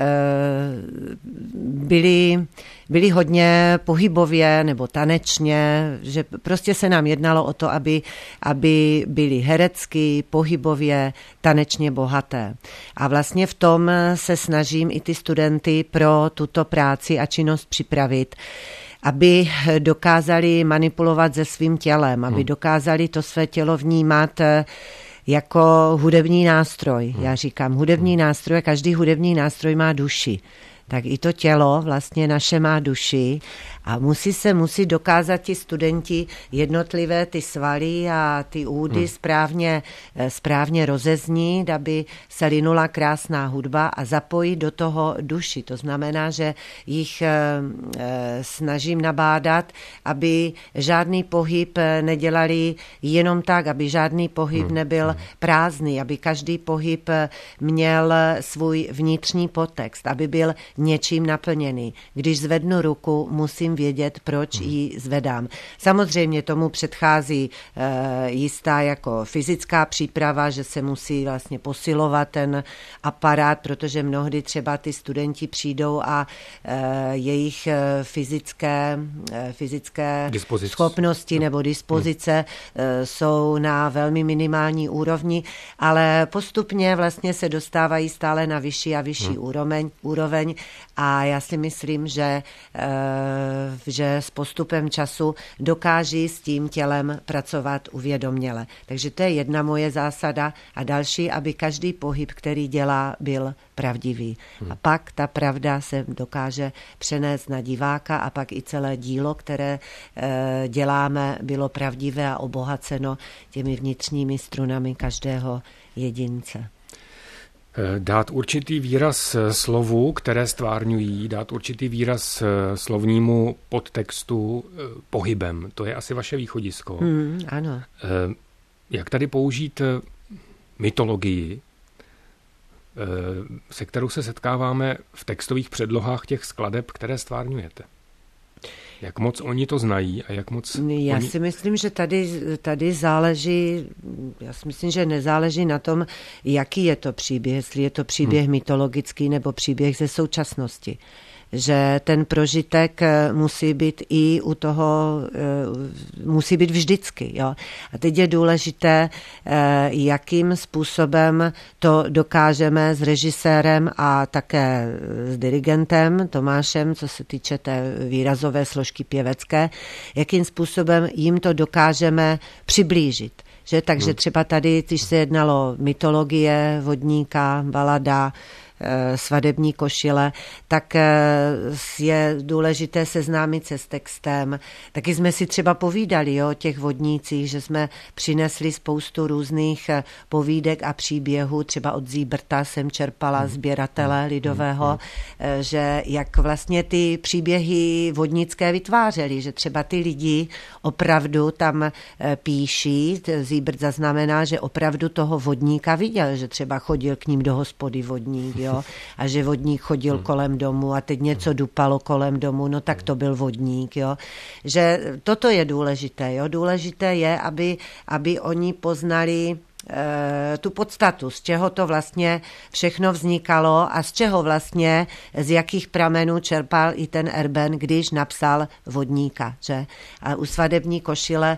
byly, byly hodně pohybově nebo tanečně, že prostě se nám jednalo o to, aby, aby byly herecky, pohybově, tanečně bohaté. A vlastně v tom se snažím i ty studenty pro tuto práci a činnost připravit, aby dokázali manipulovat se svým tělem, aby dokázali to své tělo vnímat jako hudební nástroj. Já říkám hudební nástroj, každý hudební nástroj má duši. Tak i to tělo vlastně naše má duši a musí se musí dokázat ti studenti jednotlivé ty svaly a ty údy hmm. správně, správně rozeznít, aby se linula krásná hudba a zapojit do toho duši. To znamená, že jich e, snažím nabádat, aby žádný pohyb nedělali jenom tak, aby žádný pohyb hmm. nebyl prázdný, aby každý pohyb měl svůj vnitřní podtext, aby byl něčím naplněný. Když zvednu ruku, musím vědět, proč ji zvedám. Samozřejmě tomu předchází e, jistá jako fyzická příprava, že se musí vlastně posilovat ten aparát, protože mnohdy třeba ty studenti přijdou a e, jejich fyzické, e, fyzické Dispozic. schopnosti nebo dispozice e, jsou na velmi minimální úrovni, ale postupně vlastně se dostávají stále na vyšší a vyšší hmm. úroveň, úroveň a já si myslím, že, že s postupem času dokáží s tím tělem pracovat uvědoměle. Takže to je jedna moje zásada a další, aby každý pohyb, který dělá, byl pravdivý. A pak ta pravda se dokáže přenést na diváka a pak i celé dílo, které děláme, bylo pravdivé a obohaceno těmi vnitřními strunami každého jedince. Dát určitý výraz slovu, které stvárňují, dát určitý výraz slovnímu podtextu pohybem. To je asi vaše východisko. Mm, ano. Jak tady použít mytologii, se kterou se setkáváme v textových předlohách těch skladeb, které stvárňujete? Jak moc oni to znají a jak moc... Já oni... si myslím, že tady, tady záleží, já si myslím, že nezáleží na tom, jaký je to příběh, jestli je to příběh hmm. mytologický nebo příběh ze současnosti. Že ten prožitek musí být i u toho, musí být vždycky. Jo? A teď je důležité, jakým způsobem to dokážeme s režisérem a také s dirigentem Tomášem, co se týče té výrazové složky pěvecké, jakým způsobem jim to dokážeme přiblížit. Že? Takže třeba tady, když se jednalo mytologie, vodníka, balada, svadební košile, tak je důležité seznámit se s textem. Taky jsme si třeba povídali jo, o těch vodnících, že jsme přinesli spoustu různých povídek a příběhů, třeba od Zíbrta jsem čerpala sběratele lidového, že jak vlastně ty příběhy vodnické vytvářely, že třeba ty lidi opravdu tam píší, Zíbrt zaznamená, že opravdu toho vodníka viděl, že třeba chodil k ním do hospody vodník, jo, a že vodník chodil hmm. kolem domu a teď něco dupalo kolem domu, no tak to byl vodník, jo. Že toto je důležité, jo. Důležité je, aby, aby oni poznali tu podstatu, z čeho to vlastně všechno vznikalo a z čeho vlastně, z jakých pramenů čerpal i ten Erben, když napsal Vodníka. Že? A u Svadební košile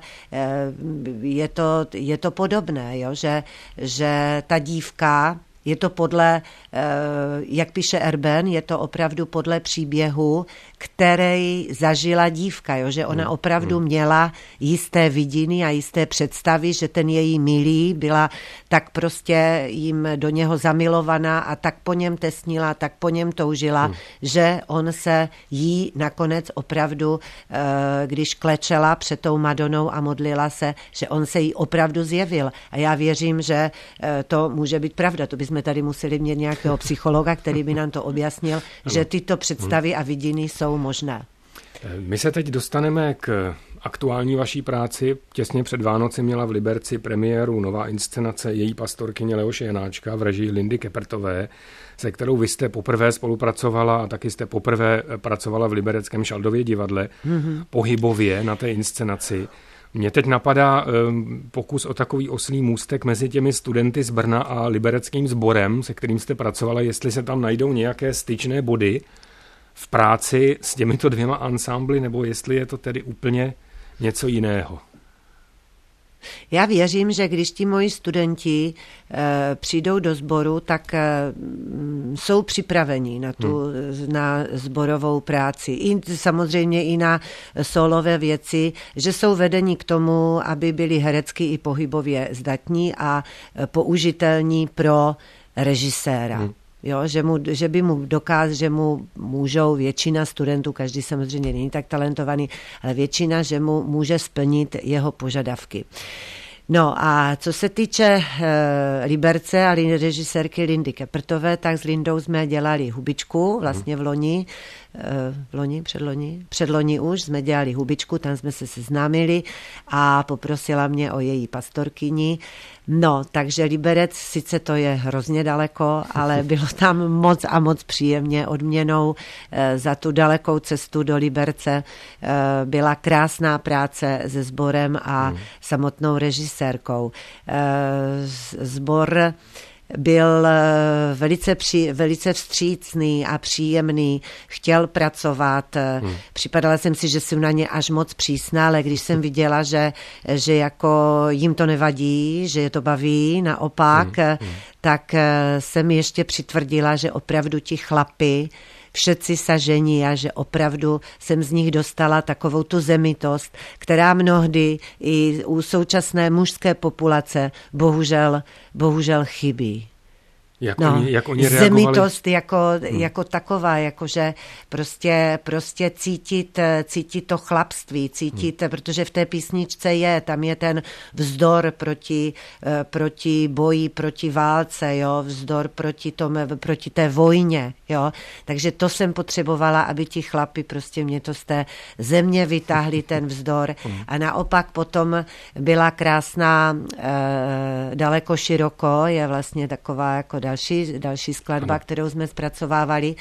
je to, je to podobné, jo? Že, že ta dívka, je to podle, jak píše Erben, je to opravdu podle příběhu, který zažila dívka, jo? Že ona opravdu měla jisté vidiny a jisté představy, že ten její milý byla tak prostě jim do něho zamilovaná a tak po něm tesnila, tak po něm toužila, hmm. že on se jí nakonec opravdu, když klečela před tou Madonou a modlila se, že on se jí opravdu zjevil. A já věřím, že to může být pravda. To bychom tady museli mít nějakého psychologa, který by nám to objasnil, ano. že tyto představy a vidiny jsou možné. My se teď dostaneme k aktuální vaší práci. Těsně před Vánoci měla v Liberci premiéru nová inscenace Její pastorkyně Leoše Janáčka v režii Lindy Kepertové, se kterou vy jste poprvé spolupracovala a taky jste poprvé pracovala v libereckém Šaldově divadle mm-hmm. pohybově na té inscenaci. Mně teď napadá um, pokus o takový oslý můstek mezi těmi studenty z Brna a libereckým sborem, se kterým jste pracovala, jestli se tam najdou nějaké styčné body v práci s těmito dvěma ansámbly, nebo jestli je to tedy úplně něco jiného. Já věřím, že když ti moji studenti e, přijdou do sboru, tak e, jsou připraveni na tu hmm. na sborovou práci. I, samozřejmě i na solové věci, že jsou vedeni k tomu, aby byli herecky i pohybově zdatní a e, použitelní pro režiséra. Hmm. Jo, že, mu, že by mu dokázal, že mu můžou většina studentů, každý samozřejmě není tak talentovaný, ale většina, že mu může splnit jeho požadavky. No a co se týče e, Liberce a režisérky Lindy Kepertové, tak s Lindou jsme dělali Hubičku, vlastně v loni, e, v loni, předloni, předloni už jsme dělali Hubičku, tam jsme se seznámili a poprosila mě o její pastorkyni. No, takže Liberec, sice to je hrozně daleko, ale bylo tam moc a moc příjemně odměnou e, za tu dalekou cestu do Liberce. E, byla krásná práce se sborem a hmm. samotnou režisérkou. E, sbor byl velice, při, velice vstřícný a příjemný, chtěl pracovat. Hmm. Připadala jsem si, že jsem na ně až moc přísná, ale když jsem viděla, že, že jako jim to nevadí, že je to baví, naopak, hmm. Hmm. tak jsem ještě přitvrdila, že opravdu ti chlapi všetci se žení a že opravdu jsem z nich dostala takovou tu zemitost, která mnohdy i u současné mužské populace bohužel, bohužel chybí. Jak, no, oni, jak oni reagovali? Zemitost jako, hmm. jako taková, jakože prostě, prostě cítit, cítit to chlapství, cítit, hmm. protože v té písničce je, tam je ten vzdor proti, proti boji, proti válce, jo, vzdor proti, tom, proti té vojně, jo, takže to jsem potřebovala, aby ti chlapi prostě mě to z té země vytáhli ten vzdor hmm. a naopak potom byla krásná eh, Daleko široko, je vlastně taková jako Další, další skladba, ano. kterou jsme zpracovávali.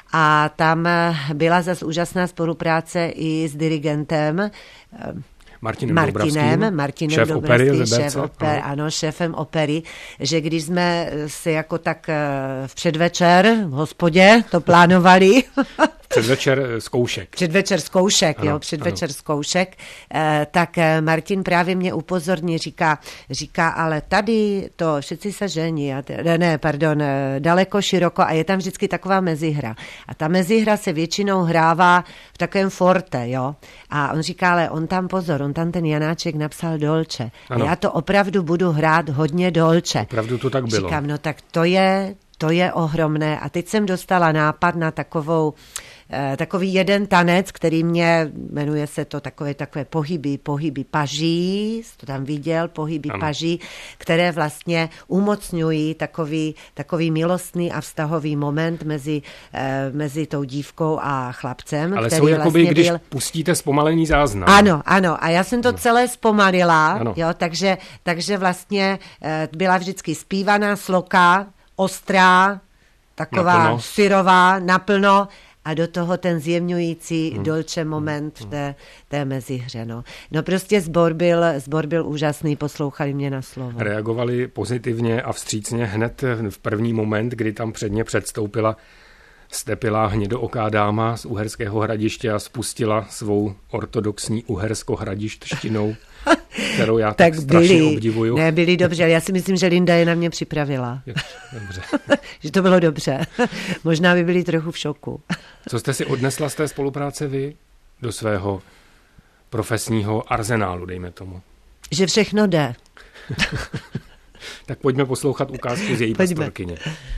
A tam byla zase úžasná spolupráce i s dirigentem Martinem, Martinem, Martinem šéf Dobravský, opery, šéf oper, ano, šéfem opery, že když jsme se jako tak v předvečer v hospodě to plánovali. Předvečer zkoušek. Předvečer zkoušek, ano, jo, předvečer ano. zkoušek, eh, tak Martin právě mě upozorní, říká, říká, ale tady to všichni se žení, a t- ne, pardon, Daleko široko a je tam vždycky taková mezihra. A ta mezihra se většinou hrává v takovém forte, jo. A on říká, ale on tam pozor, on tam ten Janáček napsal dolče. Ano. A já to opravdu budu hrát hodně dolče. Opravdu to tak bylo. Říkám, no tak to je, to je ohromné. A teď jsem dostala nápad na takovou takový jeden tanec, který mě, jmenuje se to takové, takové pohyby, pohyby paží, to tam viděl, pohyby ano. paží, které vlastně umocňují takový, takový milostný a vztahový moment mezi, eh, mezi tou dívkou a chlapcem. Ale který jsou jakoby, vlastně když byl... pustíte zpomalený záznam. Ano, ano, a já jsem to ano. celé zpomalila, ano. jo, takže, takže vlastně eh, byla vždycky zpívaná sloka, ostrá, taková naplno. syrová, naplno, a do toho ten zjemňující hmm. dolče moment v té, té mezihře. No. no prostě sbor byl, sbor byl úžasný, poslouchali mě na slovo. Reagovali pozitivně a vstřícně hned v první moment, kdy tam předně předstoupila stepilá hnědooká dáma z Uherského Hradiště a spustila svou ortodoxní uhersko-hradištštinou, kterou já tak, tak strašně byli, obdivuju. Ne, byli dobře, já si myslím, že Linda je na mě připravila. Dobře. Že to bylo dobře. Možná by byli trochu v šoku. Co jste si odnesla z té spolupráce vy do svého profesního arzenálu, dejme tomu? Že všechno jde. Tak pojďme poslouchat ukázku z její pojďme. pastorkyně.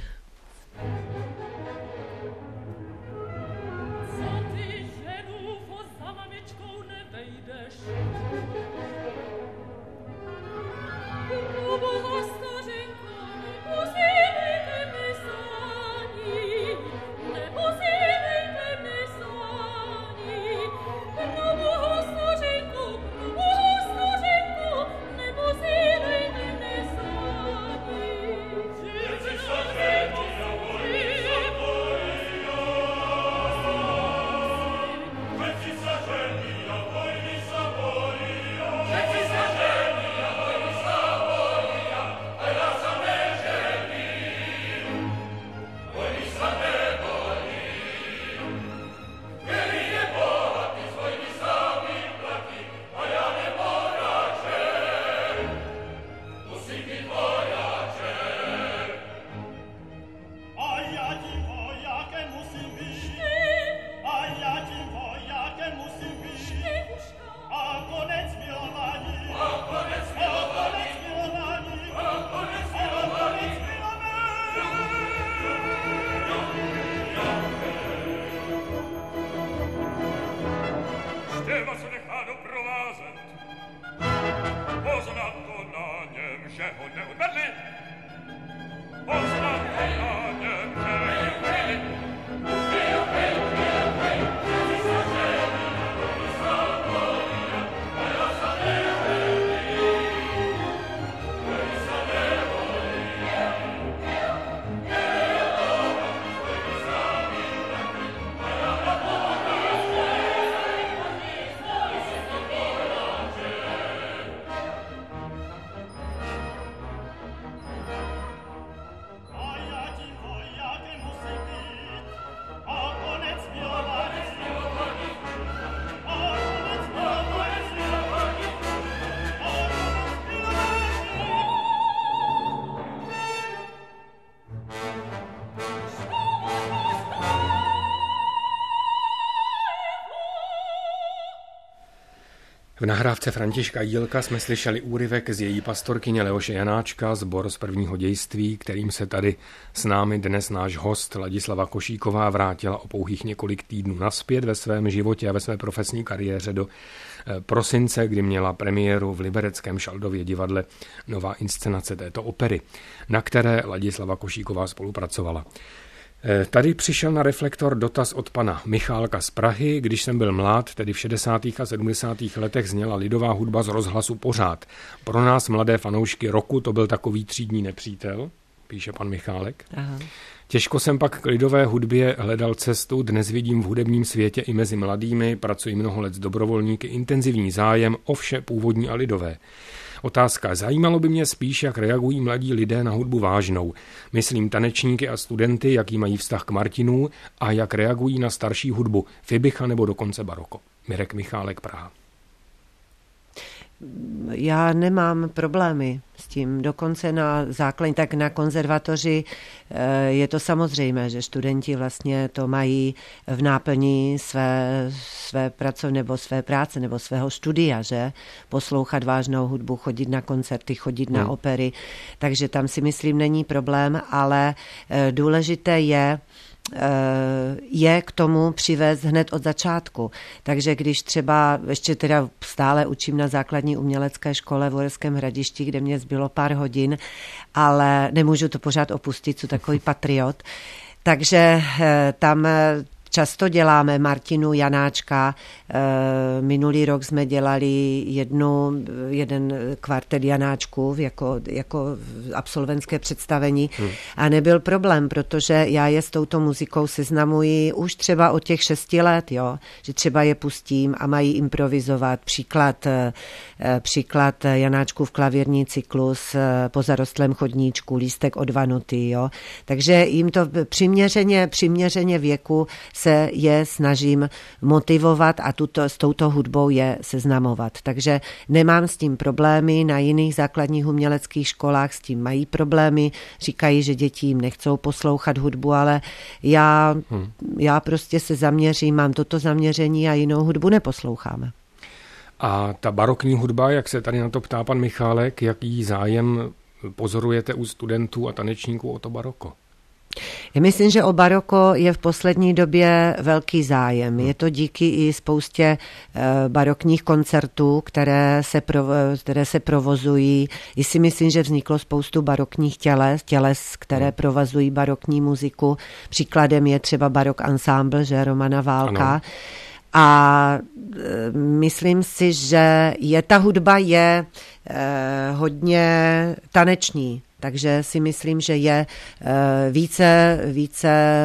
V nahrávce Františka Jílka jsme slyšeli úryvek z její pastorkyně Leoše Janáčka, sbor z prvního dějství, kterým se tady s námi dnes náš host Ladislava Košíková vrátila o pouhých několik týdnů nazpět ve svém životě a ve své profesní kariéře do prosince, kdy měla premiéru v libereckém Šaldově divadle nová inscenace této opery, na které Ladislava Košíková spolupracovala. Tady přišel na Reflektor dotaz od pana Michálka z Prahy. Když jsem byl mlád, tedy v šedesátých a sedmdesátých letech, zněla lidová hudba z rozhlasu pořád. Pro nás, mladé fanoušky roku, to byl takový třídní nepřítel, píše pan Michálek. Aha. Těžko jsem pak k lidové hudbě hledal cestu, dnes vidím v hudebním světě i mezi mladými, pracuji mnoho let s dobrovolníky, intenzivní zájem o vše původní a lidové. Otázka. Zajímalo by mě spíš, jak reagují mladí lidé na hudbu vážnou. Myslím tanečníky a studenty, jaký mají vztah k Martinů a jak reagují na starší hudbu, Fibicha nebo dokonce baroko. Mirek Michálek, Praha. Já nemám problémy s tím. Dokonce na základní, tak na konzervatoři je to samozřejmé, že studenti vlastně to mají v náplní své, své pracovní nebo své práce nebo svého studia, že? Poslouchat vážnou hudbu, chodit na koncerty, chodit hmm. na opery. Takže tam si myslím není problém, ale důležité je, je k tomu přivést hned od začátku. Takže když třeba, ještě teda stále učím na základní umělecké škole v Uherském Hradišti, kde mě zbylo pár hodin, ale nemůžu to pořád opustit, jsou takový patriot. Takže tam často děláme Martinu Janáčka. Minulý rok jsme dělali jednu, jeden kvartet Janáčků jako, jako absolventské představení hmm. a nebyl problém, protože já je s touto muzikou seznamuji už třeba od těch šesti let, jo, že třeba je pustím a mají improvizovat. Příklad, příklad Janáčkův klavírní cyklus Po zarostlém chodníčku, Lístek od vanuty, jo. Takže jim to přiměřeně, přiměřeně věku se je snažím motivovat a tuto, s touto hudbou je seznamovat. Takže nemám s tím problémy, na jiných základních uměleckých školách s tím mají problémy, říkají, že děti jim nechcou poslouchat hudbu, ale já, hmm. já prostě se zaměřím, mám toto zaměření a jinou hudbu neposloucháme. A ta barokní hudba, jak se tady na to ptá pan Michálek, jaký zájem pozorujete u studentů a tanečníků o to baroko? Já myslím, že o baroko je v poslední době velký zájem. Je to díky i spoustě barokních koncertů, které se, provo, které se provozují. I si myslím, že vzniklo spoustu barokních těles, těles, které provozují barokní muziku. Příkladem je třeba barok ensemble, že Romana Válka. Ano. A myslím si, že je ta hudba je eh, hodně taneční, takže si myslím, že je eh, více, více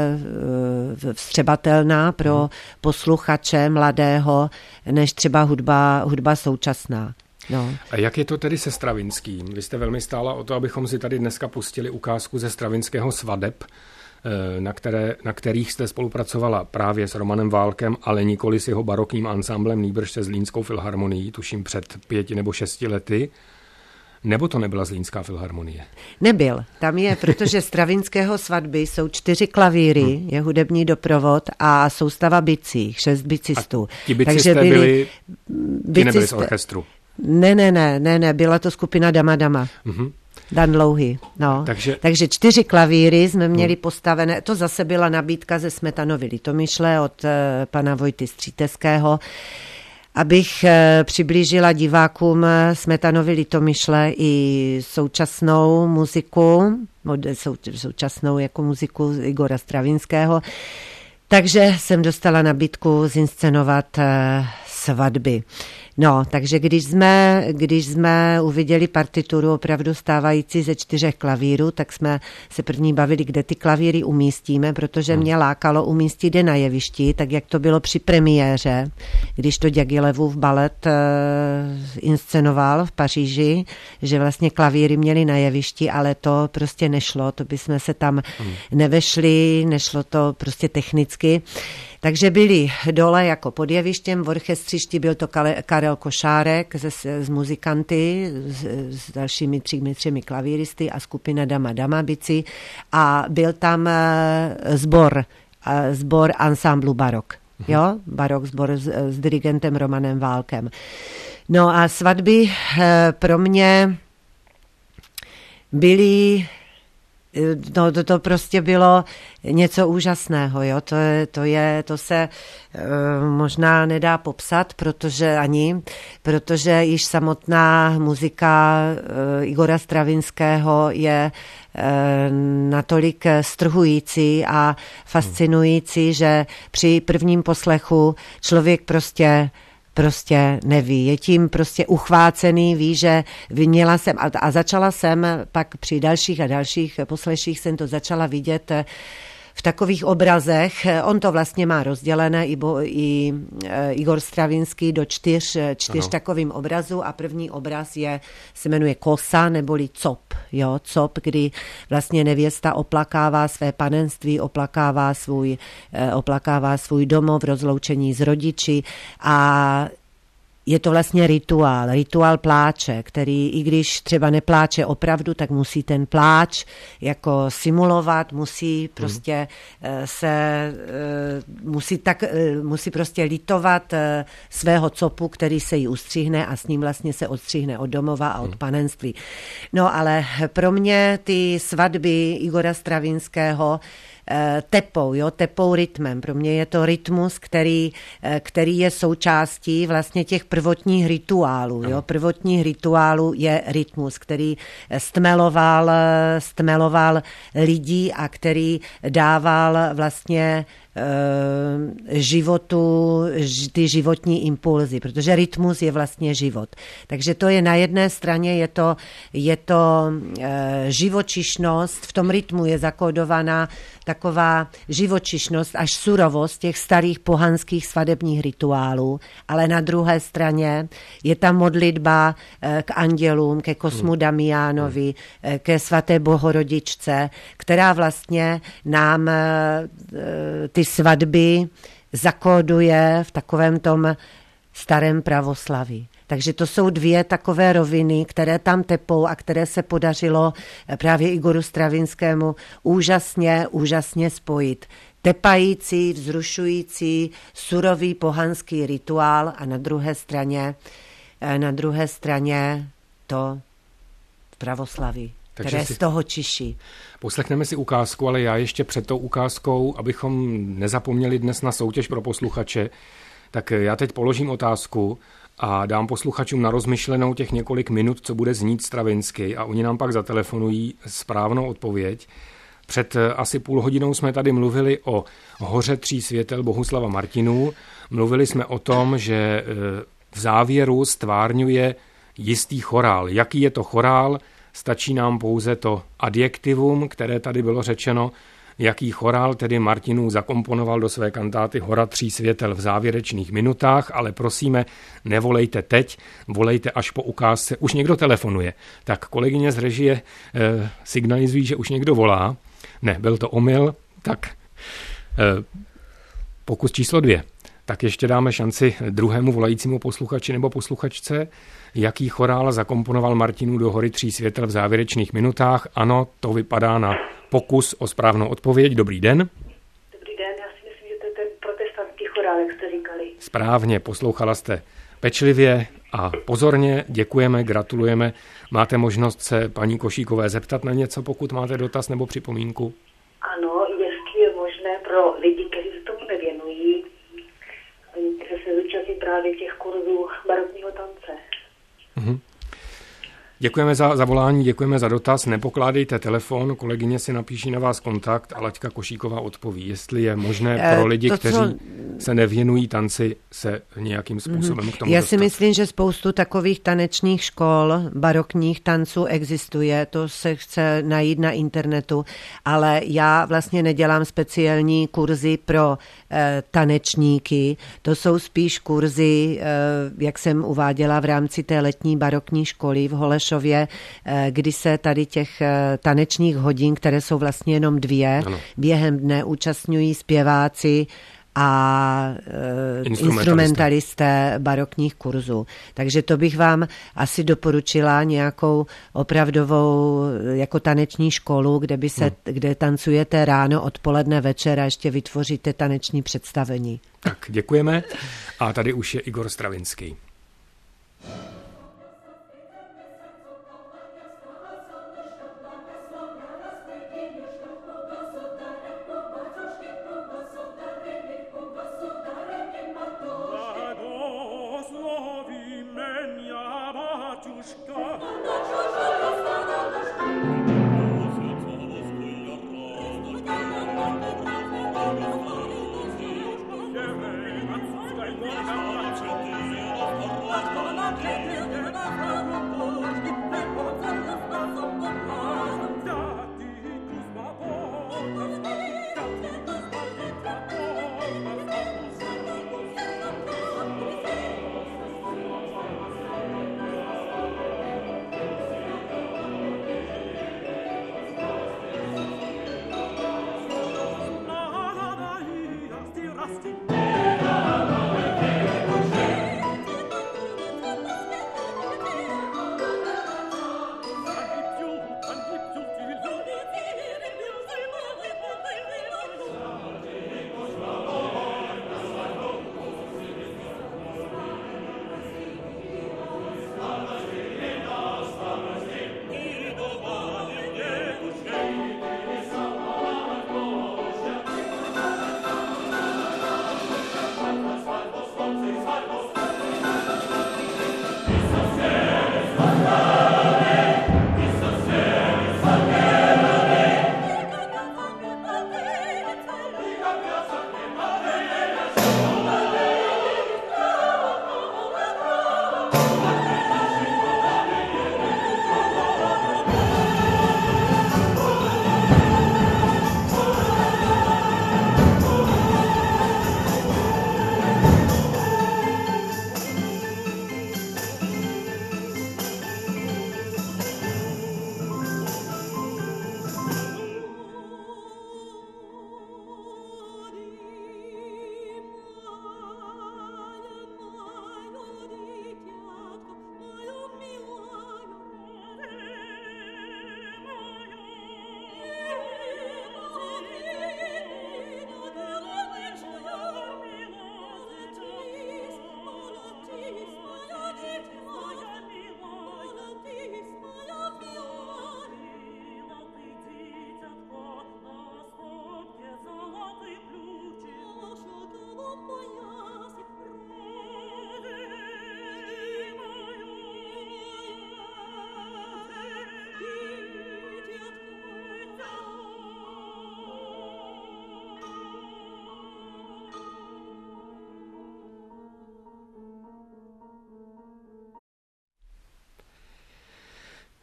eh, vstřebatelná pro posluchače mladého, než třeba hudba, hudba současná. No. A jak je to tedy se Stravinským? Vy jste velmi stála o to, abychom si tady dneska pustili ukázku ze Stravinského Svadeb, Na, které, na kterých jste spolupracovala právě s Romanem Válkem, ale nikoli s jeho barokním ansámblem, nýbrž se Zlínskou filharmonií, tuším před pěti nebo šesti lety. Nebo to nebyla Zlínská filharmonie? Nebyl. Tam je, protože Stravinského Svatby jsou čtyři klavíry, hmm. je hudební doprovod a soustava bicí, šest bicistů. A ti bicisté byli, byli ti nebyli z orchestru? Ne, ne, ne, ne, ne, byla to skupina Dama Dama. Hmm. Dan Dlouhý, no. Takže, Takže čtyři klavíry jsme měli hmm. postavené, to zase byla nabídka ze Smetanovy Litomyšle od uh, pana Vojty Stříteského, abych uh, přiblížila divákům Smetanovy Litomyšle i současnou muziku, sou, současnou jako muziku Igora Stravinského, takže jsem dostala nabídku zinscenovat uh, svatby. No, takže když jsme, když jsme uviděli partituru opravdu stávající ze čtyřech klavírů, tak jsme se první bavili, kde ty klavíry umístíme, protože mě lákalo umístit je na jevišti, tak jak to bylo při premiéře, když to Ďagilevův balet uh, inscenoval v Paříži, že vlastně klavíry měli na jevišti, ale to prostě nešlo, to bychom se tam hmm. nevešli, nešlo to prostě technicky. Takže byli dole jako pod jevištěm, v orchestřišti byl to Karel Košárek ze, z muzikanty, s, s dalšími třemi, třemi klavíristy a skupina Dama Dama bici a byl tam sbor, sbor ansamblu Barok. Jo, Barok sbor s, s dirigentem Romanem Válkem. No a svatby pro mě byly... No, to, to prostě bylo něco úžasného, jo, to je, to je, to se e, možná nedá popsat, protože ani, protože již samotná muzika e, Igora Stravinského je e, natolik strhující a fascinující, že při prvním poslechu člověk prostě prostě neví, je tím prostě uchvácený, ví, že měla jsem a, a začala jsem pak při dalších a dalších posleších jsem to začala vidět v takových obrazech. On to vlastně má rozdělené i, bo, i e, Igor Stravinský do čtyř, čtyř takovým obrazů a první obraz je, se jmenuje Kosa neboli Cop, jo, Cop, kdy vlastně nevěsta oplakává své panenství, oplakává svůj, e, oplakává svůj domov, rozloučení s rodiči a je to vlastně rituál, rituál pláče, který i když třeba nepláče opravdu, tak musí ten pláč jako simulovat, musí prostě se, musí tak, musí prostě litovat svého copu, který se jí ustřihne a s ním vlastně se odstřihne od domova a od panenství. No ale pro mě ty svatby Igora Stravinského tepou, jo, tepou rytmem. Pro mě je to rytmus, který, který je součástí vlastně těch prvotních rituálů. Jo. Prvotních rituálů je rytmus, který stmeloval, stmeloval lidí a který dával vlastně životu, ty životní impulzy, protože rytmus je vlastně život. Takže to je na jedné straně, je to, je to živočišnost, v tom rytmu je zakódovaná taková živočišnost až surovost těch starých pohanských svadebních rituálů, ale na druhé straně je ta modlitba k andělům, ke Kosmu Damiánovi, ke svaté Bohorodičce, která vlastně nám ty svatby zakóduje v takovém tom starém pravoslaví. Takže to jsou dvě takové roviny, které tam tepou a které se podařilo právě Igoru Stravinskému úžasně, úžasně spojit. Tepající, vzrušující, surový pohanský rituál a na druhé straně, na druhé straně to pravoslaví, Takže které si... z toho čiší. Poslechneme si ukázku, ale já ještě před tou ukázkou, abychom nezapomněli dnes na soutěž pro posluchače, tak já teď položím otázku a dám posluchačům na rozmyšlenou těch několik minut, co bude znít stravinsky, a oni nám pak zatelefonují správnou odpověď. Před asi půl hodinou jsme tady mluvili o hoře tří světel Bohuslava Martinů. Mluvili jsme o tom, že v závěru stvárňuje jistý chorál. Jaký je to chorál? Stačí nám pouze to adjektivum, které tady bylo řečeno, jaký chorál tedy Martinů zakomponoval do své kantáty Hora tří světel v závěrečných minutách, ale prosíme, nevolejte teď, volejte až po ukázce. Už někdo telefonuje. Tak kolegyně z režie eh, signalizují, že už někdo volá. Ne, byl to omyl, tak eh, pokus číslo dvě. Tak ještě dáme šanci druhému volajícímu posluchači nebo posluchačce. Jaký chorál zakomponoval Martinů do Hory tří světel v závěrečných minutách? Ano, to vypadá na pokus o správnou odpověď. Dobrý den. Dobrý den, já si myslím, že to je ten protestantský chorál, jak jste říkali. Správně, poslouchala jste pečlivě a pozorně. Děkujeme, gratulujeme. Máte možnost se paní Košíkové zeptat na něco, pokud máte dotaz nebo připomínku? Ano, jestli je možné pro lidi, kteří se tomu nevěnují, kteří se zúčastní právě těch kurzů barokního tance. Mhm. Děkujeme za zavolání, děkujeme za dotaz. Nepokládejte telefon, kolegyně si napíší na vás kontakt a Laďka Košíková odpoví, jestli je možné pro lidi, to, kteří co... se nevěnují tanci, se nějakým způsobem k tomu Já dostat. si myslím, že spoustu takových tanečních škol, barokních tanců existuje, to se chce najít na internetu, ale já vlastně nedělám speciální kurzy pro eh, tanečníky, to jsou spíš kurzy, eh, jak jsem uváděla v rámci té letní barokní školy v Holeš, kdy se tady těch tanečních hodin, které jsou vlastně jenom dvě, ano. během dne účastňují zpěváci a instrumentalisté. instrumentalisté barokních kurzů. Takže to bych vám asi doporučila nějakou opravdovou jako taneční školu, kde, by se, hmm. kde tancujete ráno, odpoledne, večer a ještě vytvoříte taneční představení. Tak děkujeme a tady už je Igor Stravinský.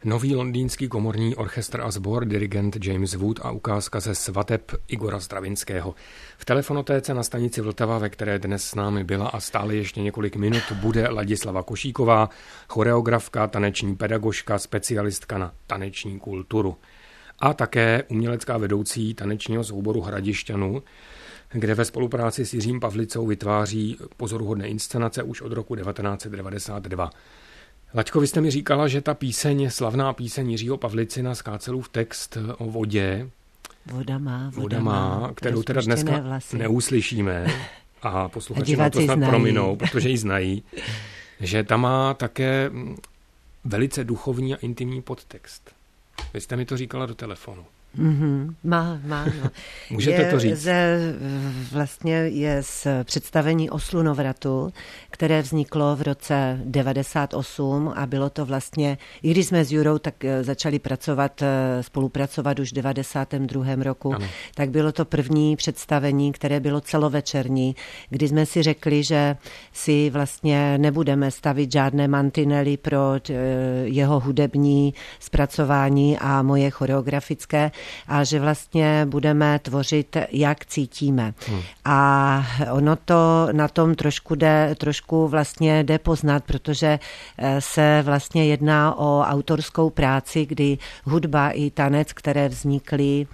Nový londýnský komorní orchestr a sbor, dirigent James Wood a ukázka ze svateb Igora Stravinského. V telefonotéce na stanici Vltava, ve které dnes s námi byla a stále ještě několik minut, bude Ladislava Košíková, choreografka, taneční pedagožka, specialistka na taneční kulturu. A také umělecká vedoucí tanečního souboru Hradišťanů, kde ve spolupráci s Jiřím Pavlicou vytváří pozoruhodné inscenace už od roku devatenáct set devadesát dva. Laďko, vy jste mi říkala, že ta píseň, slavná píseň Jiřího Pavlicina, Skácelův text o vodě, Voda má, voda, voda má, má kterou teda dneska vlasy neuslyšíme a posluchači vám to snad znají. Prominou, protože ji znají, že ta má také velice duchovní a intimní podtext. Vy jste mi to říkala do telefonu. Mm-hmm. Má, má, no. Můžete je to říct? Ze, vlastně je z představení o Slunovratu, které vzniklo v roce devadesát osm a bylo to vlastně, i když jsme s Jurou tak začali pracovat, spolupracovat už v devadesátém druhém roku, ano. Tak bylo to první představení, které bylo celovečerní, kdy jsme si řekli, že si vlastně nebudeme stavit žádné mantinely pro jeho hudební zpracování a moje choreografické, a že vlastně budeme tvořit, jak cítíme. Hmm. A ono to na tom trošku jde, trošku vlastně jde poznat, protože se vlastně jedná o autorskou práci, kdy hudba i tanec, které vznikly,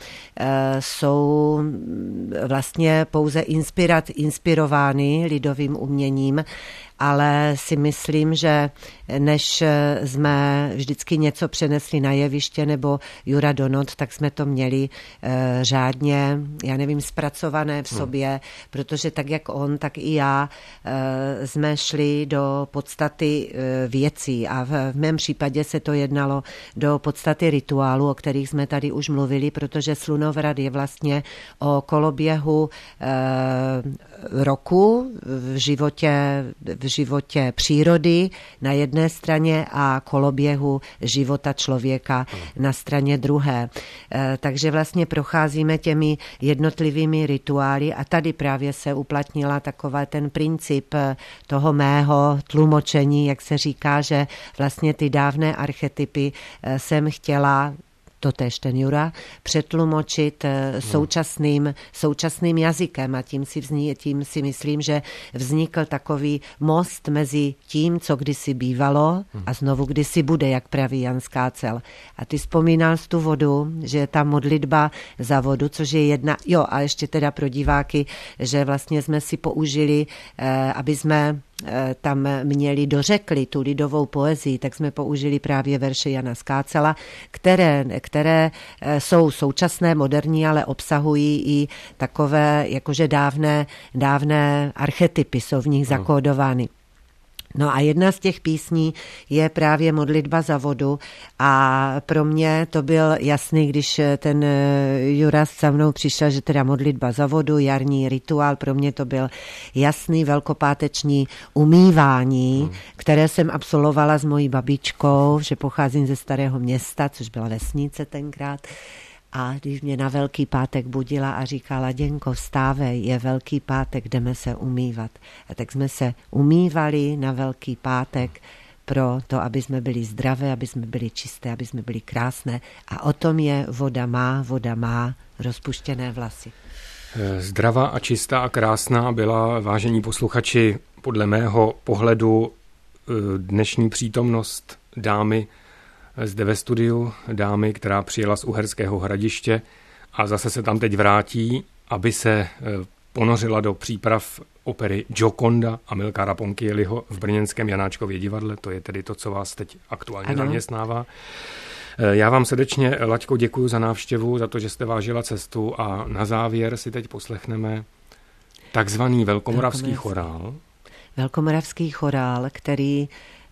jsou vlastně pouze inspirat, inspirovány lidovým uměním, ale si myslím, že než jsme vždycky něco přenesli na jeviště nebo Jura do not, tak jsme to měli e, řádně, já nevím, zpracované v sobě, hmm. protože tak jak on, tak i já e, jsme šli do podstaty e, věcí a v, v mém případě se to jednalo do podstaty rituálu, o kterých jsme tady už mluvili, protože Slunovrat je vlastně o koloběhu e, roku v životě, v životě přírody na jedné straně a koloběhu života člověka na straně druhé. Takže vlastně procházíme těmi jednotlivými rituály a tady právě se uplatnila taková ten princip toho mého tlumočení, jak se říká, že vlastně ty dávné archetypy jsem chtěla totéž ten Jura, přetlumočit současným, současným jazykem a tím si, vzni, tím si myslím, že vznikl takový most mezi tím, co kdysi bývalo a znovu kdysi bude, jak praví Jan Skácel. A ty vzpomínal z tu vodu, že je ta modlitba za vodu, což je jedna, jo a ještě teda pro diváky, že vlastně jsme si použili, eh, aby jsme tam měli dořekli tu lidovou poezii, tak jsme použili právě verše Jana Skácela, které, které jsou současné, moderní, ale obsahují i takové jakože dávné, dávné archetypy, jsou v nich zakódovány. No a jedna z těch písní je právě Modlitba za vodu a pro mě to byl jasný, když ten Juras za mnou přišel, že teda modlitba za vodu, jarní rituál, pro mě to byl jasný velkopáteční umývání, hmm. které jsem absolvovala s mojí babičkou, že pocházím ze Starého Města, což byla vesnice tenkrát. A když mě na Velký pátek budila a říkala, Děnko, vstávej, je Velký pátek, jdeme se umývat. A tak jsme se umývali na Velký pátek pro to, aby jsme byli zdravé, aby jsme byli čisté, aby jsme byli krásné. A o tom je Voda má, voda má rozpuštěné vlasy. Zdravá a čistá a krásná byla, vážení posluchači, podle mého pohledu dnešní přítomnost dámy zde ve studiu, dámy, která přijela z Uherského Hradiště a zase se tam teď vrátí, aby se ponořila do příprav opery Gioconda Amilcara Ponchielliho v brněnském Janáčkově divadle. To je tedy to, co vás teď aktuálně ano. zaměstnává. Já vám srdečně, Laďko, děkuji za návštěvu, za to, že jste vážila cestu a na závěr si teď poslechneme takzvaný Velkomoravský chorál. Velkomoravský chorál, který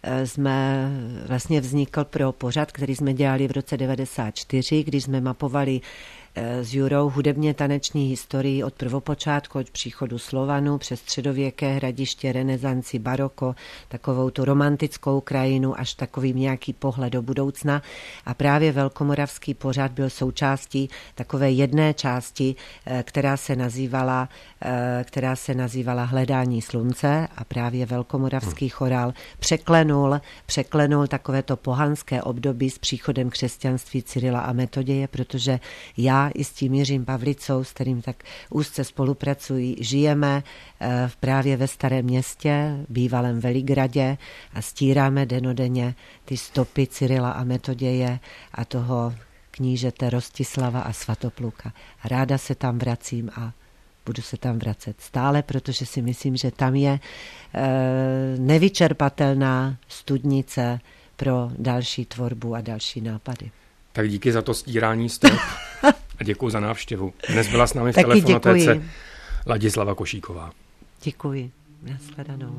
jsme vlastně vznikl pro pořad, který jsme dělali v roce devadesát čtyři, když jsme mapovali s Jurou hudebně taneční historii od prvopočátku, od příchodu Slovanů přes středověké Hradiště, renesanci, baroko, takovou tu romantickou krajinu až takový nějaký pohled do budoucna. A právě velkomoravský pořad byl součástí takové jedné části, která se nazývala, která se nazývala Hledání slunce, a právě velkomoravský chorál překlenul, překlenul takovéto pohanské období s příchodem křesťanství Cyrila a Metoděje, protože já i s tím Jiřím Pavlicou, s kterým tak úzce spolupracují, žijeme právě ve Starém Městě, bývalém Veligradě, a stíráme denodenně ty stopy Cyrila a Metoděje a toho knížete Rostislava a Svatopluka. Ráda se tam vracím a budu se tam vracet stále, protože si myslím, že tam je nevyčerpatelná studnice pro další tvorbu a další nápady. Tak díky za to stírání stop a děkuji za návštěvu. Dnes byla s námi v Taky telefonotéce děkuji. Ladislava Košíková. Děkuji. Nashledanou.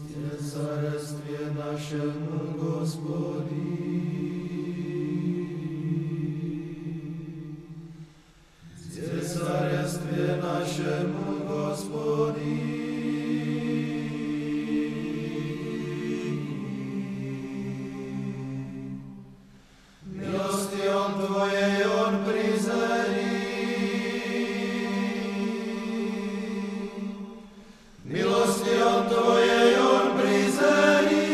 Cesarstwie naszemu Gospodi. Milosti on Twoje on prizeri. Milosti on Twoje on prizeri.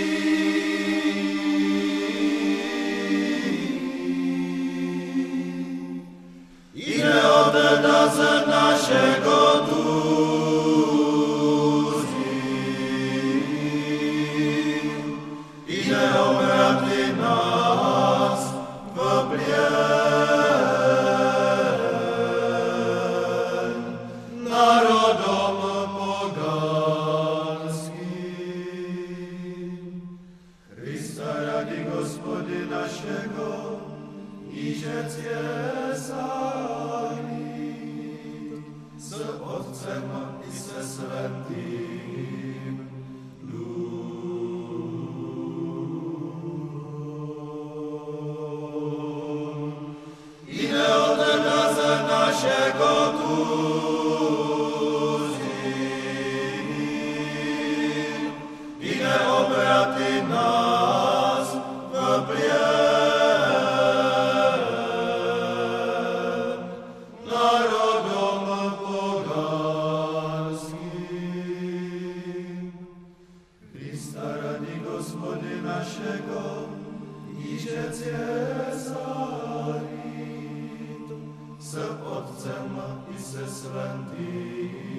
I ne odda se našego tuzi. I ne obrati nas v pljen narodom poganským. Krista radi Gospodi našego, ižec je zálit s Otcem i se Svatým Duchom. I ne odda se našego tuzi, i ne obrati nás v pljen narodom poganským. Krista radi Gospodi našego, ižec je zálit s Otcem i se Svatým